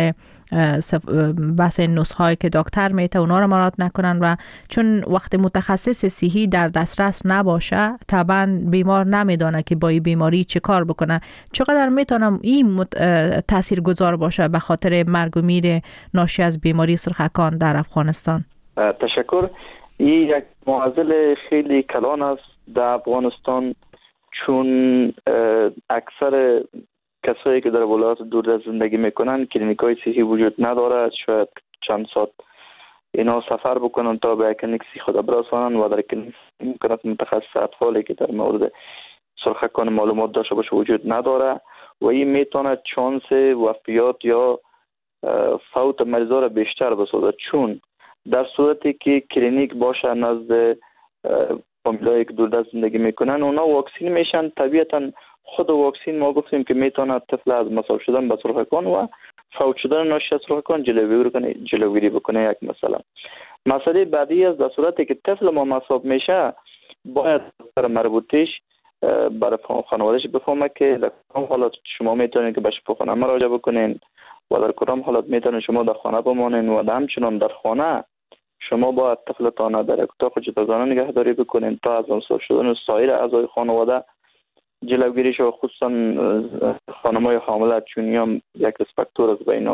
بحث نسخه هایی که دکتر میته اونا رو مراعات نکنن و چون وقت متخصص صحی در دسترس نباشه طبعا بیمار نمیدونه که با این بیماری چه کار بکنه، چقدر میتونم این تأثیر گذار باشه به خاطر مرگ و میر ناشی از بیماری سرخکان در افغانستان؟ تشکر. این یک معضل خیلی کلان است در افغانستان، چون اکثر کسایی هایی که در ولایات دوردست زندگی میکنن کلینیک های صحی وجود نداره. شاید چند ساعت اینا سفر بکنن تا به کلینیک صحی خود برسانن و در کلینیک ممکنه متخصص اطفالی که در مورد سرخکان معلومات داشته باشه وجود نداره و این میتونه چانس وفیات یا فوت مریضا را بیشتر بسازه، چون در صورتی که کلینیک باشه نزد فامیلایی که دوردست زندگی میکنن اونا واکسین میشن. طبیعتا خود واکسین ما گفتیم که میتونه طفل از مصاب شدن به سرخکان و فوت شدن ناشی از سرخکان جلوگیری کنه جلوگیری بکنه. یک مثلا مسئله بعدی است در صورتی که طفل ما مصاب میشه باید در مربوطش برای خانوادهش بفهمه که در کدام حالات شما میتونید که به شفاخانه مراجعه بکنین و در کدام حالات میتونید شما در خانه بمانین و همچنان در خانه شما باید طفلتان در اتاق جداگانه نگهداری بکنین تا از مصاب شدن سایر اعضای خانواده جلوگیری شود، خصوصا خانم‌های حامله، چون هم یک ریسپکتور از بین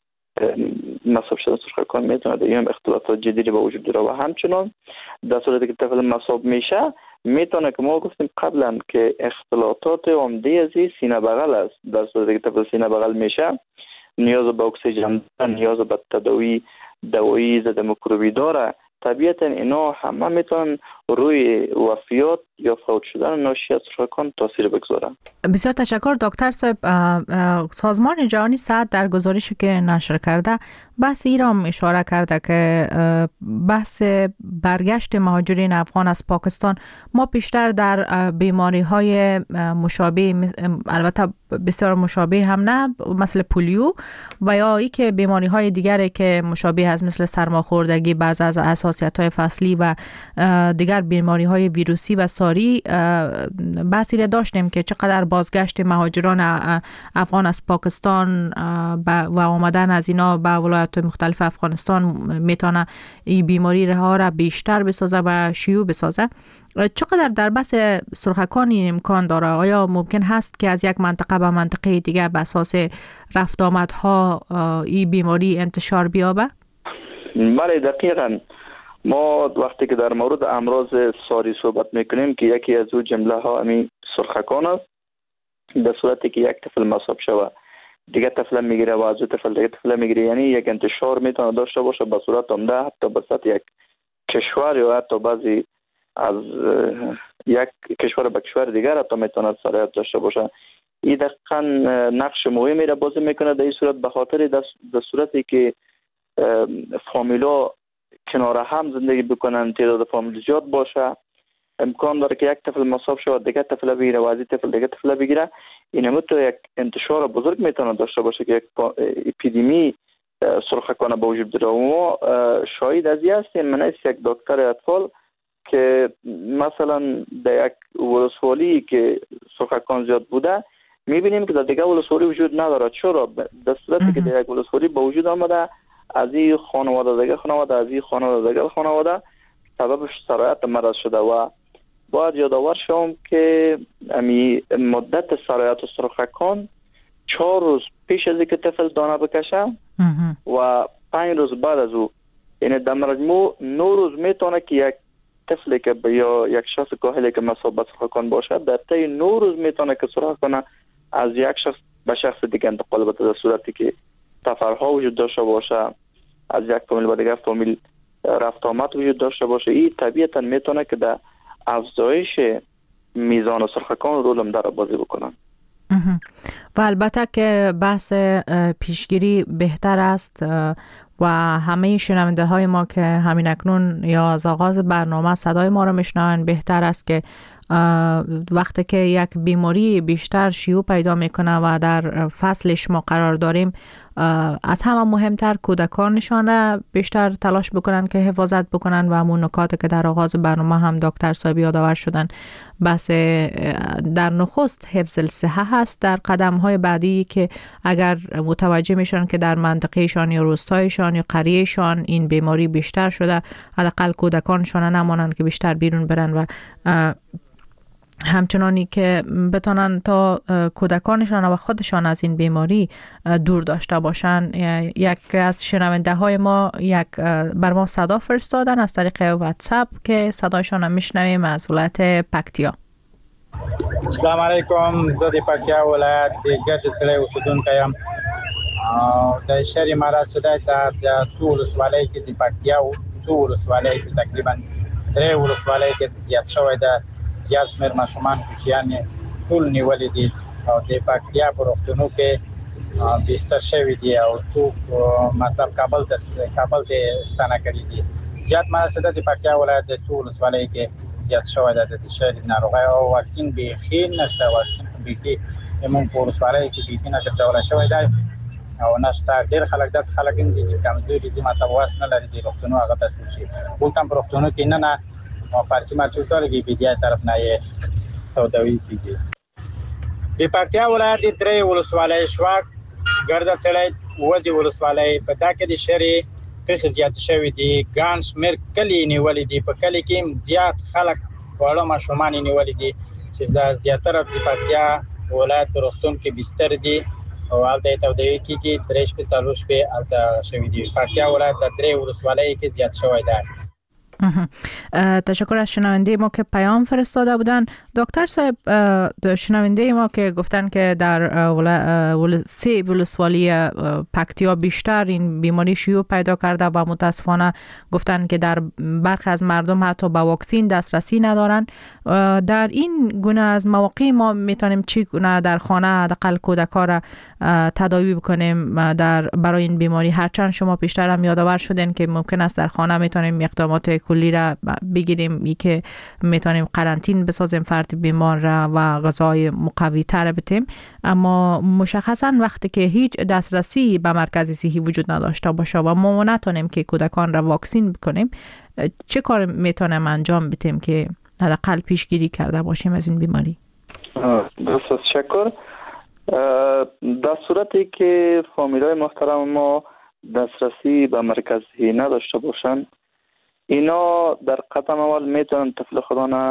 مصاب شدن سرخکان میتونه در هم اختلافات جدی به وجود بیاره و همچنان در صورتی که طفل مصاب میشه میتونه که ما گفتیم قبلا که اختلالات عمده از سینه بغل است. در صورتی که طفل سینه بغل میشه نیاز به اکسیژن، نیاز به تداوی دوایی ضد میکروبی داره. طبیعتا اینا همه میتونن روی وفیات یا فوت شدن ناشی از سرخکان تاثیر بگذارن. بسیار تشکر دکتر صاحب. سازمان جهانی صحت در گزارشی که نشر کرده بحث ایران اشاره کرده که بحث برگشت مهاجرین افغان از پاکستان ما بیشتر در بیماری های مشابه، البته بسیار مشابه هم نه، مثل پولیو و یا ای که بیماری های دیگری که مشابه هست مثل سرماخوردگی، بعض از حساسیت های فصلی و دیگر بیماری های ویروسی و ساری بحثی را داشتیم که چقدر بازگشت مهاجران افغان از پاکستان و آمدن از اینا به ولایات مختلف افغانستان میتونه این بیماری ها را بیشتر بسازه و شیوع بسازه. چقدر در بحث سرخکان این امکان داره؟ آیا ممکن هست که از یک منطقه به منطقه دیگه به اساس رفت آمدها این بیماری انتشار بیابه؟ بله دقیقاً. ما وقتی که در مورد امراض ساری صحبت میکنیم که یکی از او جمله ها همین سرخکان است، در صورتی که یک طفل مصاب شود دیگه طفل میگیره و از او طفل دیگه طفل میگیره، یعنی یک انتشار میتونه داشته باشه به صورت عمده حتی به سطح یک کشور یا حتی بعضی از یک کشور به کشور دیگر حتی میتونه سرایت داشته باشه. این دقیقاً نقش مهمی را بازی میکنه در این صورت، به خاطر در صورتی که فامیلا کنار هم زندگی بکنن، تعداد فامیل زیاد باشه، امکان داره که یک طفل مصاب شود دیگه طفل بگیره و از این طفل دیگه طفل بگیره. این هم تو یک انتشار بزرگ میتونه داشته باشه که یک اپیدمی سرخکان به وجود بیاره. و ما شاهد از این هستیم. من از یک دکتر اطفال که مثلا در یک ولسوالی که سرخکان زیاد بوده میبینیم که در دیگه ولسوالی وجود نداره. چرا؟ در صورتی که در یک ولسوالی به وجود آمده از این خانواده دیگه خانواده از این خانواده دیگه خانواده سببش سرایت مرض شده و باید یادآور شوم که امی مدت سرایت سرخکان چهار روز پیش از اینکه طفل دانه بکشه و پنج روز بعد از او، یعنی در مجموع نو روز میتونه که یک طفلی که یا یک شخص کاهلی که مصاب به سرخکان باشه در طی نو روز میتونه که سرخکان از یک شخص به شخص دیگه انتقال بده، در صورتی که سفرها وجود داشته باشه، از یک فامیل به دیگر فامیل رفت آمد وجود داشته باشه. این طبیعتا میتونه که در افزایش میزان سرخکان رول در بازی بکنن. و البته که بحث پیشگیری بهتر است و همه شنونده های ما که همین اکنون یا از آغاز برنامه صدای ما رو میشنون بهتر است که وقتی که یک بیماری بیشتر شیوع پیدا میکنه و در فصلش ما قرار داریم از همه مهمتر کودکانشان را بیشتر تلاش بکنن که حفاظت بکنن و همون نکاتی که در آغاز برنامه هم دکتر صاحب یادآور شدن بس در نخست حفظ الصحه هست. در قدم های بعدی که اگر متوجه میشن که در منطقهشان یا روستایشان یا قریهشان این بیماری بیشتر شده، حداقل کودکانشان نمانند که بیشتر بیرون برن و همچنانی که بتونن تا کودکانشان و خودشان از این بیماری دور داشته باشن. یک از شنونده های ما یک بر ما صدا فرستادن از طریق واتساپ که صدایشان هم میشنویم از ولایت پکتیا. السلام علیکم. زه د پکتیا ولایت د ګرد سړی اوسیدونکی یم. د شهر مرز چې دی دا د څو ولسوالۍ کې د پکتیا څو ولسوالۍ کې تقریبا درې ولسوالۍ کې زیات شوی ده. زیات شمېر ماشومان کوچیان ټول نیولي دي او د پکتیا په روغتونو کې بستر شوي دي او څوک مطلب کابل ته کابل ته ستانه کړي دي. زیات مرز چې دی د پکتیا ولایت د څو ولسوالۍ کې زیات شوی ده د شهر ناروغۍ او واکسین بیخي نشته. واکسین بیخي موږ په ولسوالۍ کې بیخي نه ګټولی شوی دی او نشته. ډېر خلک داسې خلک دي چې کمزوري دي مطلب واس نه لري د روغتونو هغه ته شي. دلته په روغتونو کې نه نه فارسي مرچ ورتلږي بیدیا طرف نه یې تودوي کېږي. د پکتیا ولایت د درې ولسوالۍ شواک ګرده سړی وځي ولسوالۍ په دا کې د شهرې پیښې زیاتې شوي دي. ګڼ شمېر کلي نیولي دي. په کلي کې زیات خلک واړه ماشومان یې نیولي دي چې زیاتره د پکتیا ولایت په روغتون کې بستر دي او هلته یې تودوي کېږي. درې شپې څلور شپې هلته شوي دي. پکتیا ولایت د درې ولسوالۍ کې زیات شوی دی. تشکر از شنونده ما که پیام فرستاده بودن. دکتر صاحب، شنونده ما که گفتن که در ول... سه ولسوالی پکتیا بیشتر این بیماری شیوع پیدا کرده و متاسفانه گفتن که در برخی از مردم حتی به واکسین دسترسی ندارن. در این گونه از مواقع ما میتونیم چی گونه در خانه حداقل کودک‌ها را تداوی بکنیم در برای این بیماری؟ هرچند شما پیشتر هم یادآور شدین که ممکن است در خانه میتونیم اقدامات کلی را بگیریم، ای که میتونیم قرنطین بسازیم فرد بیمار را و غذای مقوی تر بدیم، اما مشخصا وقتی که هیچ دسترسی به مرکز صحی وجود نداشته باشه و ما نتونیم که کودکان را واکسین بکنیم، چه کار میتونیم انجام بدیم که حداقل پیشگیری کرده باشیم از این بیماری؟ بسیار تشکر. در صورتی که فامیلای محترم ما دسترسی به مرکز صحی نداشته باشند، اینا در قدم اول میتونن طفل خودانه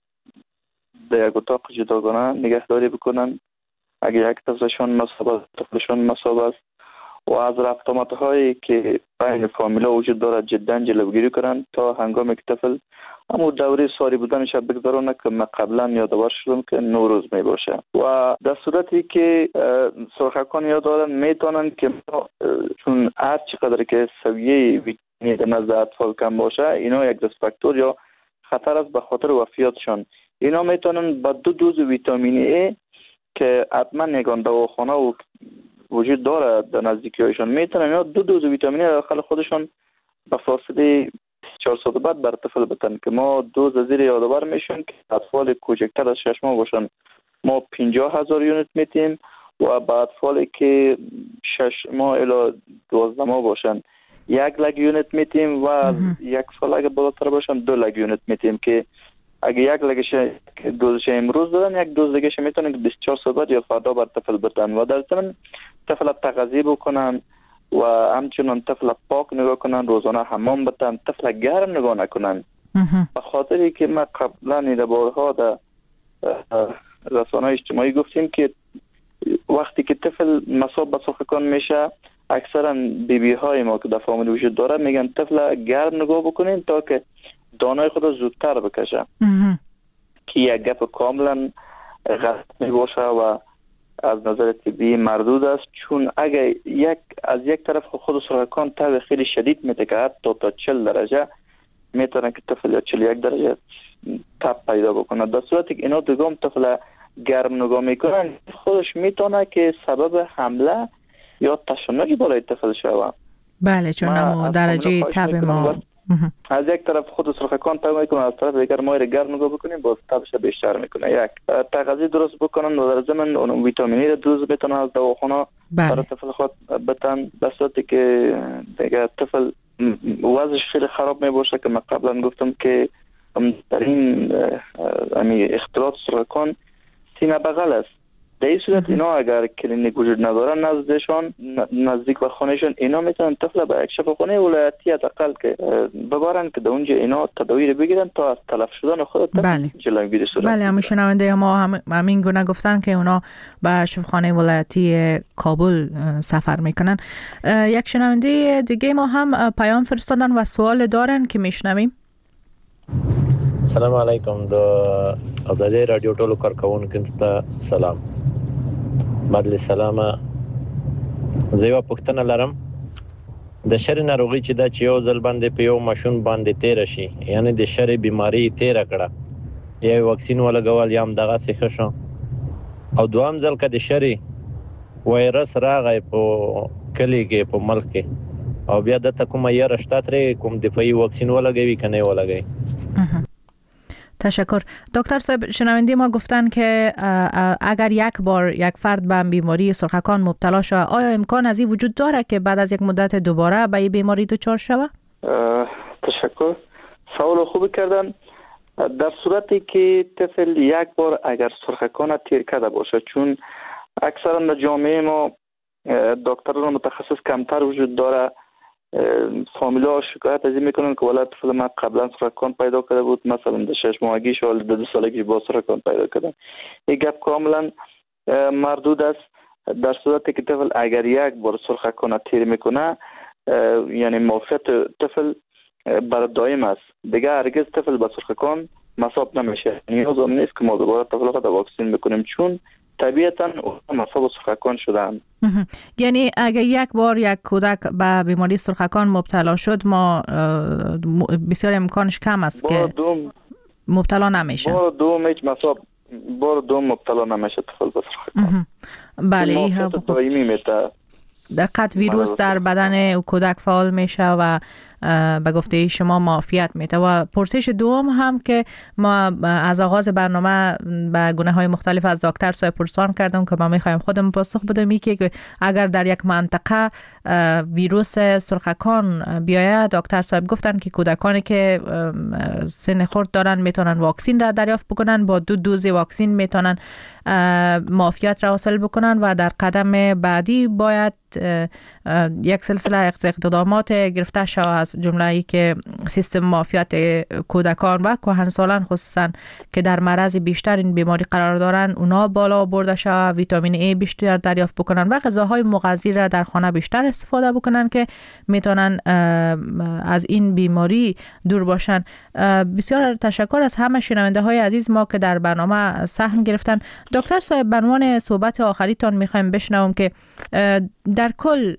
در یک اتاق جداگانه نگهداری بکنن. اگر یک طفلشون مصاب است، طفلشون مصاب است و از رفت آمد هایی که بین فامیلا وجود دارد جدا جلوگیری کنن تا هنگامی که طفل اما دوره ساری بودنش بگذارونه که من قبلا یادآور شدم که نوروز می باشه. و در صورتی که سرخکان یاد دارن میتونن که چون هر چقدر که سویه در نزد اطفال کم باشه، اینا یک دست فاکتور یا خطر است به خاطر وفیاتشان. اینا میتونن با دو دوز ویتامین ای که حتما یگان دواخانه و وجود داره در نزدیکی هایشان، میتونن یا دو دوز ویتامین ای داخل خودشان به فاصله چهار ساعت بعد بر طفل بدن که ما دوز زیر یادآور میشون که اطفال کوچکتر از شش ماه باشن ما پنجاه هزار یونیت میتیم و با اطفالی که شش ماه الی دوازده ماه باشن یک لگ یونیت میتیم و یک سال اگه بالاتر باشن دو لگ یونیت میتیم که اگه یک لگش دوزش امروز دادن یک دوز دیگهش میتونن بیست و چهار ساعت بعد یا فردا بر طفل بدن و در ضمن طفل تغذیه بکنن و همچنان طفل پاک نگاه کنن، روزانه حمام بدن، طفل گرم نگاه نکنن. به خاطری که ما قبلا این بارها در رسانه‌های اجتماعی گفتیم که وقتی که طفل مصاب به سرخکان میشه، اکثرا بی بی های ما که در فامیل وجود داره میگن طفل گرم نگاه بکنین تا که دانای خود زودتر بکشه که یک گپ کاملا غلط می باشه و از نظر طبی مردود است. چون اگر یک از یک طرف خود سرخکان تب خیلی شدید میده که حتی تا چهل درجه میتونه که طفل یا چهل و یک درجه تب پیدا بکنه. در صورتی که اینا دوگام طفل گرم نگاه میکنن، خودش میتونه که سبب حمله یا تشنج بالای طفل شود. بله، چون نمو درجه تب ما از یک طرف خود سرخکان تب میکنه، از طرف دیگر ما گرم نگاه بکنیم باز تبش بیشتر میکنه. یک تغذیه درست بکنن و در ضمن اون ویتامینی را دوز میتونن از دواخانه برای طفل خود بدن. به صورتی که دیگر طفل وضعش خیلی خراب می باشه که من قبلا گفتم که در این اختلاط سرخکان سینه بغل است. در این صورت اینا اگر کلینیک وجود ندارن نزدشان نزدیک به خانهشان، اینا میتونن طفل به یک شفاخانه ولایتی حداقل که ببرن که در اونجا اینا تداوی رو بگیرن تا از تلف شدن خود بله. جلوگیری صورت. بله، همون شنونده ما هم همین گونه گفتن که اونا به شفاخانه ولایتی کابل سفر میکنن. یک شنونده دیگه ما هم پیام فرستادن و سوال دارن که میشنویم. السلام علیکم د آزادی رادیو ټولو کارکونکو ته سلام. بدل سلام. زه یو پوښتنه لرم. د شری ناروغي چې د چيو ځل باندې په یو ماشوم باندې تیر شي، یعنی د شری بیماری تیر کړه، یا واکسین ولګول یا هم دغه څه شو، او دوام ځل کې د شری وایرس راغی په کلی کې په ملک کې، او بیا د کومه یې رشتاتره کوم دفاعي واکسین ولګوي کنه ولګوي. تشکر. دکتر صاحب، شنونده ما گفتن که اگر یک بار یک فرد به بیماری سرخکان مبتلا شود، آیا امکان از این وجود داره که بعد از یک مدت دوباره به این بیماری دچار شود؟ تشکر. سوال خوب کردن. در صورتی که طفل یک بار اگر سرخکان تیر کرده باشه، چون اکثرا در جامعه ما دکتران متخصص کمتر وجود داره، فامیلا شکایت از این میکنن که ولد طفل ما قبلا سرطان پیدا کرده بود، مثلا در شش ماهگیش و در دو سالگیش با سرطان پیدا کردن. این گپ کاملا مردود است. در صورتی که طفل اگر یک بار سرخکان تیر میکنه، یعنی معافیت طفل بر دائم است، دیگه هرگز طفل به سرخکان مصاب نمیشه. نیاز هم نیست که ما دوباره طفل خود واکسین بکنیم، چون طبیعتاً مصاب سرخکان شدن. یعنی اگر یک بار یک کودک به بیماری سرخکان مبتلا شد، ما بسیار امکانش کم است که مبتلا نمیشه. بار دوم هیچ مصاب بار دوم مبتلا نمیشه طفل به سرخکان. بله، این هم دائمی میته. در قطع ویروس در بدن کودک فعال میشه و به گفته شما معافیت میده. و پرسش دوم هم که ما از آغاز برنامه به گونه های مختلف از دکتر صاحب پرسان کردم که ما میخوایم خودمون پاسخ بدیم، که اگر در یک منطقه ویروس سرخکان بیاید، دکتر صاحب گفتن که کودکانی که سن خرد دارن میتونن واکسین را دریافت بکنن، با دو دوز واکسین میتونن معافیت را حاصل بکنن و در قدم بعدی باید یک سلسله اقدامات گرفته شود، از جمله ای که سیستم معافیت کودکان و کهنسالان خصوصا که در معرض بیشتر این بیماری قرار دارن، اونا بالا برده شود، ویتامین ای بیشتر دریافت بکنن و غذاهای مغذی را در خانه بیشتر استفاده بکنن که میتونن از این بیماری دور باشن. بسیار تشکر از همه شنونده های عزیز ما که در برنامه سهم گرفتن. دکتر صاحب، به عنوان صحبت آخریتان میخوایم بشنوم که در کل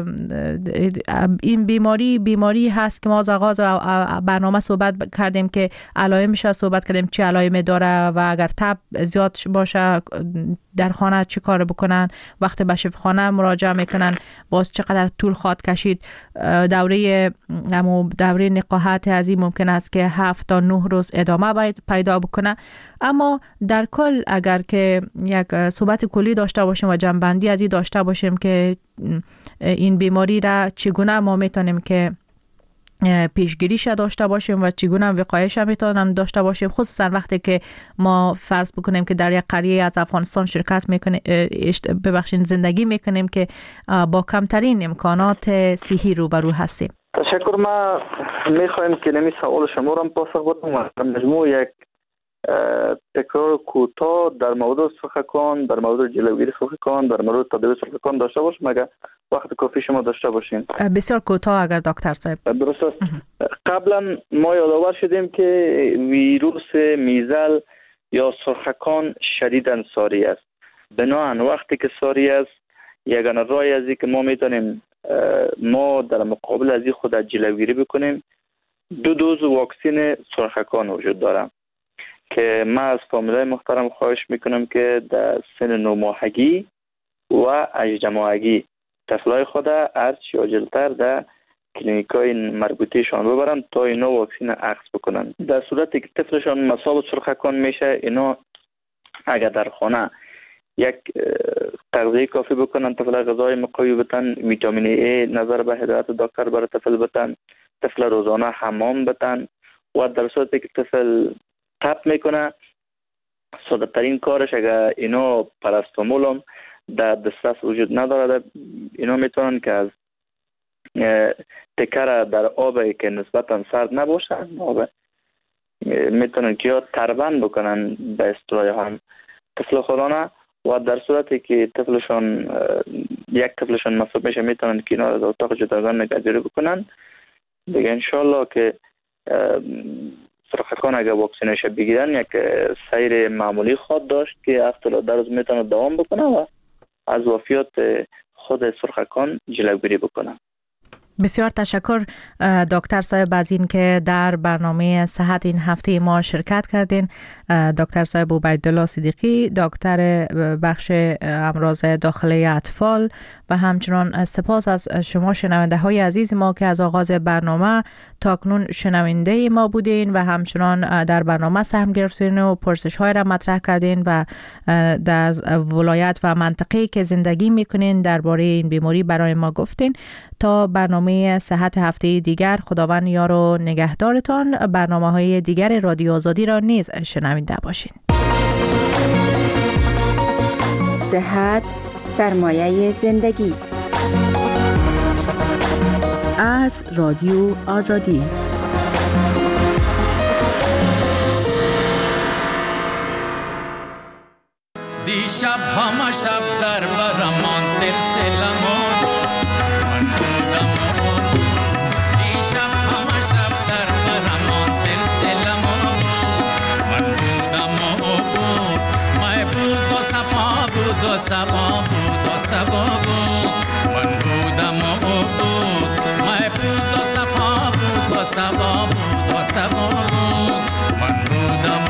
این بیماری بیماری هست که ما از آغاز برنامه صحبت کردیم که علائمش صحبت کردیم، چه علائمی داره و اگر تب زیاد باشه در خانه چه کار بکنن، وقتی به شفاخانه مراجعه میکنن باز چقدر طول خواهد کشید، دوره همو دوره نقاهت از این ممکن است که هفت تا نه روز ادامه باید پیدا بکنه. اما در کل اگر که یک صحبت کلی داشته باشیم و جنبندی از این داشته باشیم که این بیماری را چگونه ما میتونیم که پیشگیریش داشته باشیم و چگونه وقایعش میتونیم داشته باشیم، خصوصا وقتی که ما فرض بکنیم که در یک قریه از افغانستان شرکت میکنیم، ببخشید زندگی میکنیم که با کمترین امکانات صحی روبرو هستیم. تشکر. ما میخوایم که نمی سوال شما را پاسخ بدم و مجموع یک تکرار کوتاه در مورد سرخکان، در مورد جلوگیری سرخکان، در مورد تداوی سرخکان داشته باشیم اگر وقت کافی شما داشته باشین. بسیار کوتاه اگر دکتر صاحب. درست است. قبلا ما یادآور شدیم که ویروس میزل یا سرخکان شدیداً ساری است. بنابراین وقتی که ساری است، یگانه راهی از که ما میتونیم ما در مقابل از این خود جلوگیری بکنیم، دو دوز واکسن سرخکان وجود داره که ما از فامیلای محترم خواهش میکنم که در سن نو ماهگی و هجده ماهگی طفلای خود هرچی عاجلتر در کلینیکای مربوطهشان ببرن تا اینا واکسین اخذ بکنن. در صورتی که طفلشان مصاب سرخکان میشه، اینا اگر در خانه یک تغذیه کافی بکنن، طفل غذای مقوی بتن، ویتامین ای نظر به هدایت دکتر برای طفل بتن، طفل روزانه حمام بتن و در صورتی که طفل تب میکنه، ساده ترین کارش اگر اینا پاراستامول هم در دسترس وجود نداره، اینا میتونن که از تکر در آب که نسبتا سرد نباشه، آب میتونن که یا تربن بکنن به اصطلاح هم طفل خودانه و در صورتی که طفلشان یک طفلشان مصاب میشه میتونن که اینا از اتاق جداگانه نگهداری بکنن. دیگه انشالله که سرخکان اگر واکسینش بگیرن یک سیر معمولی خود داشت که هفتاد در روز میتونه دوام بکنه و از وفیات خود سرخکان جلوگیری بکنه. بسیار تشکر دکتر صاحب از این که در برنامه صحت این هفته ما شرکت کردین. دکتر صاحب عبیدالله صدیقی، دکتر بخش امراض داخلی اطفال، و همچنان سپاس از شما شنونده های عزیز ما که از آغاز برنامه تا اکنون شنونده ما بودین و همچنان در برنامه سهم گرفتین و پرسش های را مطرح کردین و در ولایت و منطقه‌ای که زندگی میکنین درباره این بیماری برای ما گفتین. تا برنامه صحت هفته دیگر، خداوند یار و نگهدارتان. برنامه های دیگر رادیو آزادی را نیز شنونده باشین. صحت سرمایه زندگی از رادیو آزادی. دیشب همه شب در برمان سلسله مون من بودم دیشب همه شب در برمان سلسله مون من بودم مای بود و صفا بود و صفا بود و صفا بود من بودم مای بود و صفا بود و صفا بود و صفا بود من بودم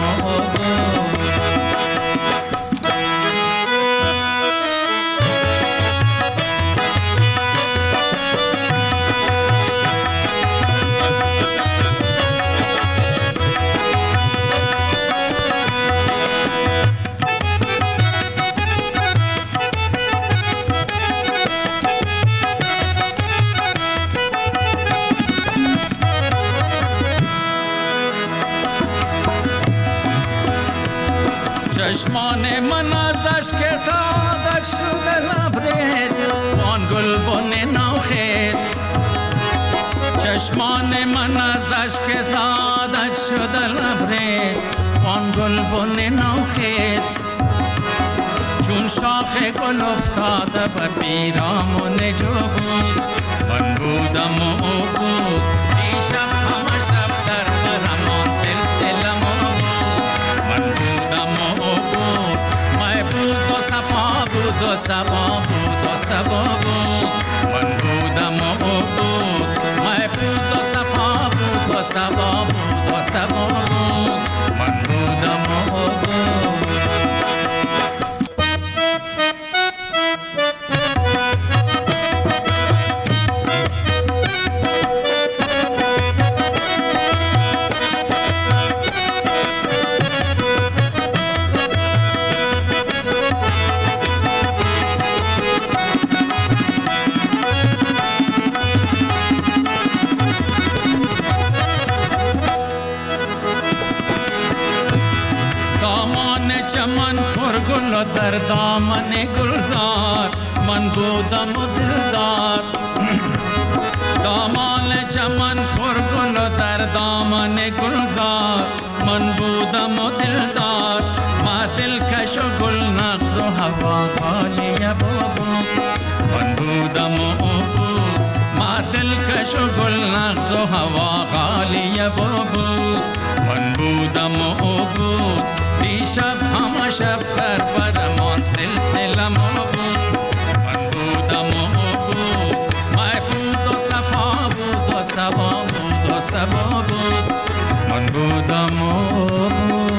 چشمان من ازش که سادش شده لبریز وان گل بن نوخیز چشمان من ازش که سادش شده لبریز وان گل بن نوخیز چون شاخ گل افتاده بر پیرامون جو بود من بودم و او بود دیشب همه شب در برمان سلسله مون من بودم و او بود مای بود و صفا بود و صفا بود و صفا بود من بودم و او بود مای بود و صفا بود و صفا بود و صفا بود من بودم و او بود. چمن پر گل و در دامن گلزار من بودم و دلدار دامان چمن پر گل و در دامن گلزار من بودم و دلدار ما دلکش و گل نغز و هوا خالی بابا من بودم و بود ما دلکش و گل نغز و هوا خالی بابا من بودم و بود دیشب همه شب در برمان سلسله ما بود من بودم و بود مای بود و صفا بود و صفا بود و صفا بود من بودم و بود.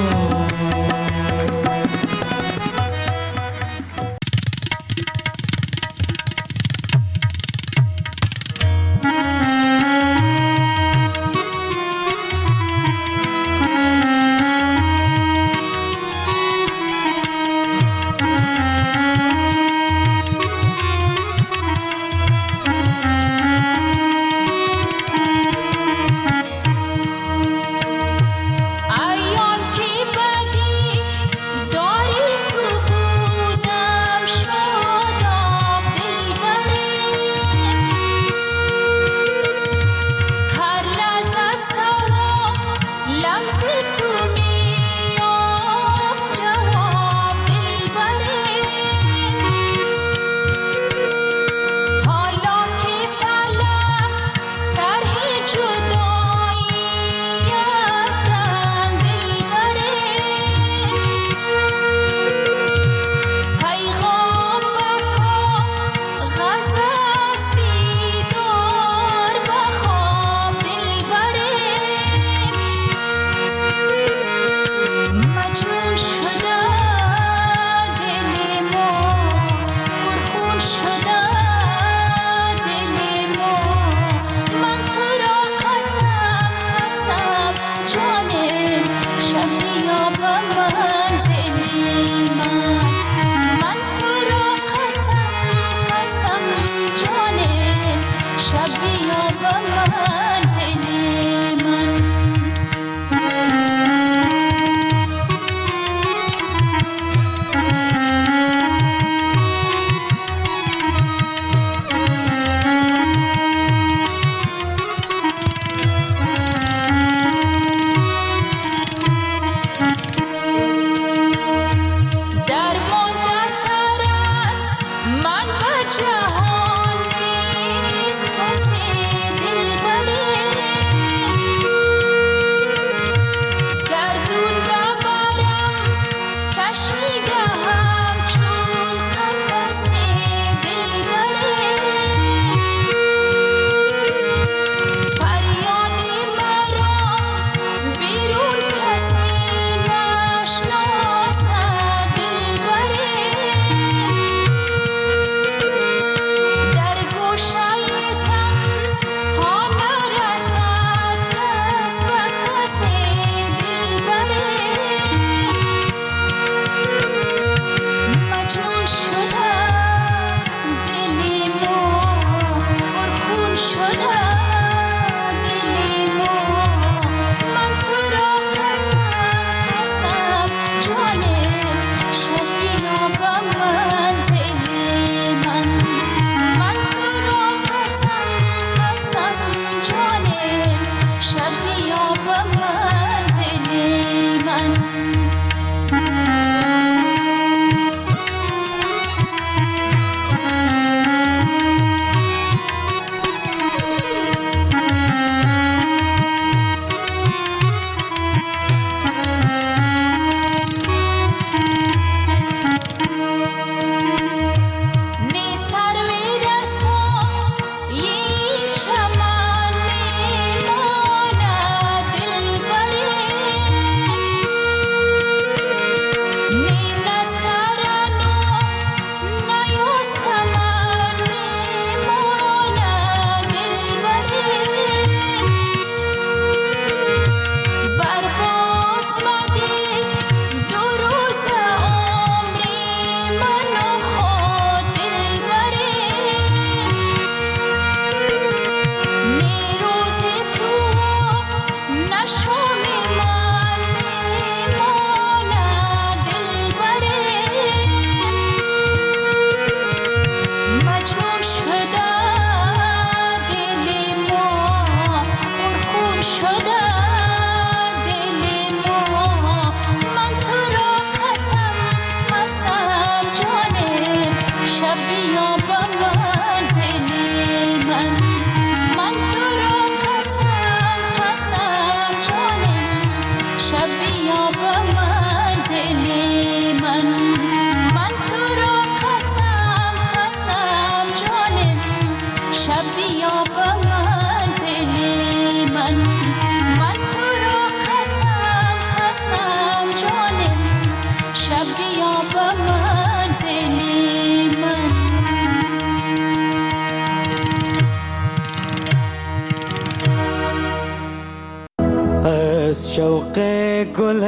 گل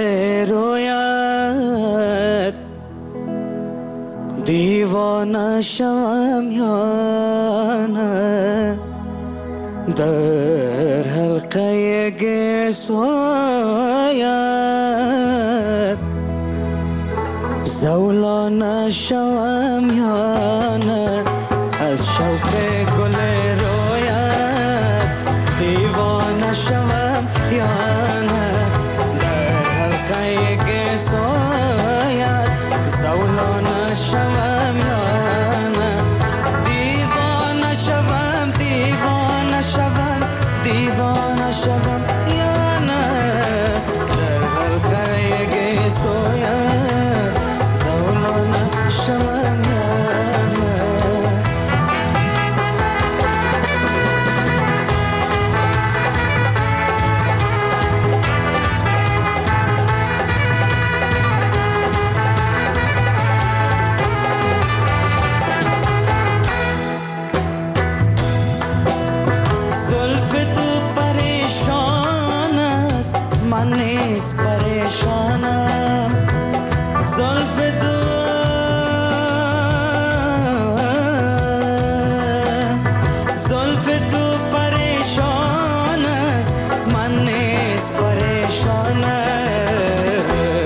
رویت دیوانه شوم یا نه در حلقه گسویت زولانه شوم یا نه از شوق گل رویت دیوانه شوم یا نه در حلقه گسویت زولانه شوم یا نه دیوانه شوم دیوانه شوم دیوانه شوم یا نه در حلقه گسویت زولانه شوم یا من نیست پریشانم زلف دو زلف دو پریشان است من نیست پریشانم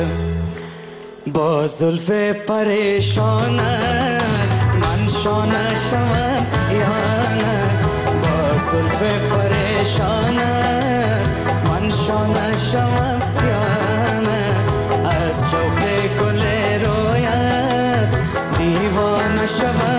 با زلف پریشانم من شانه شوم یا نه با زلف پریشانم من شانه شوم یا نه از شوق گل رویت دیوانه شوم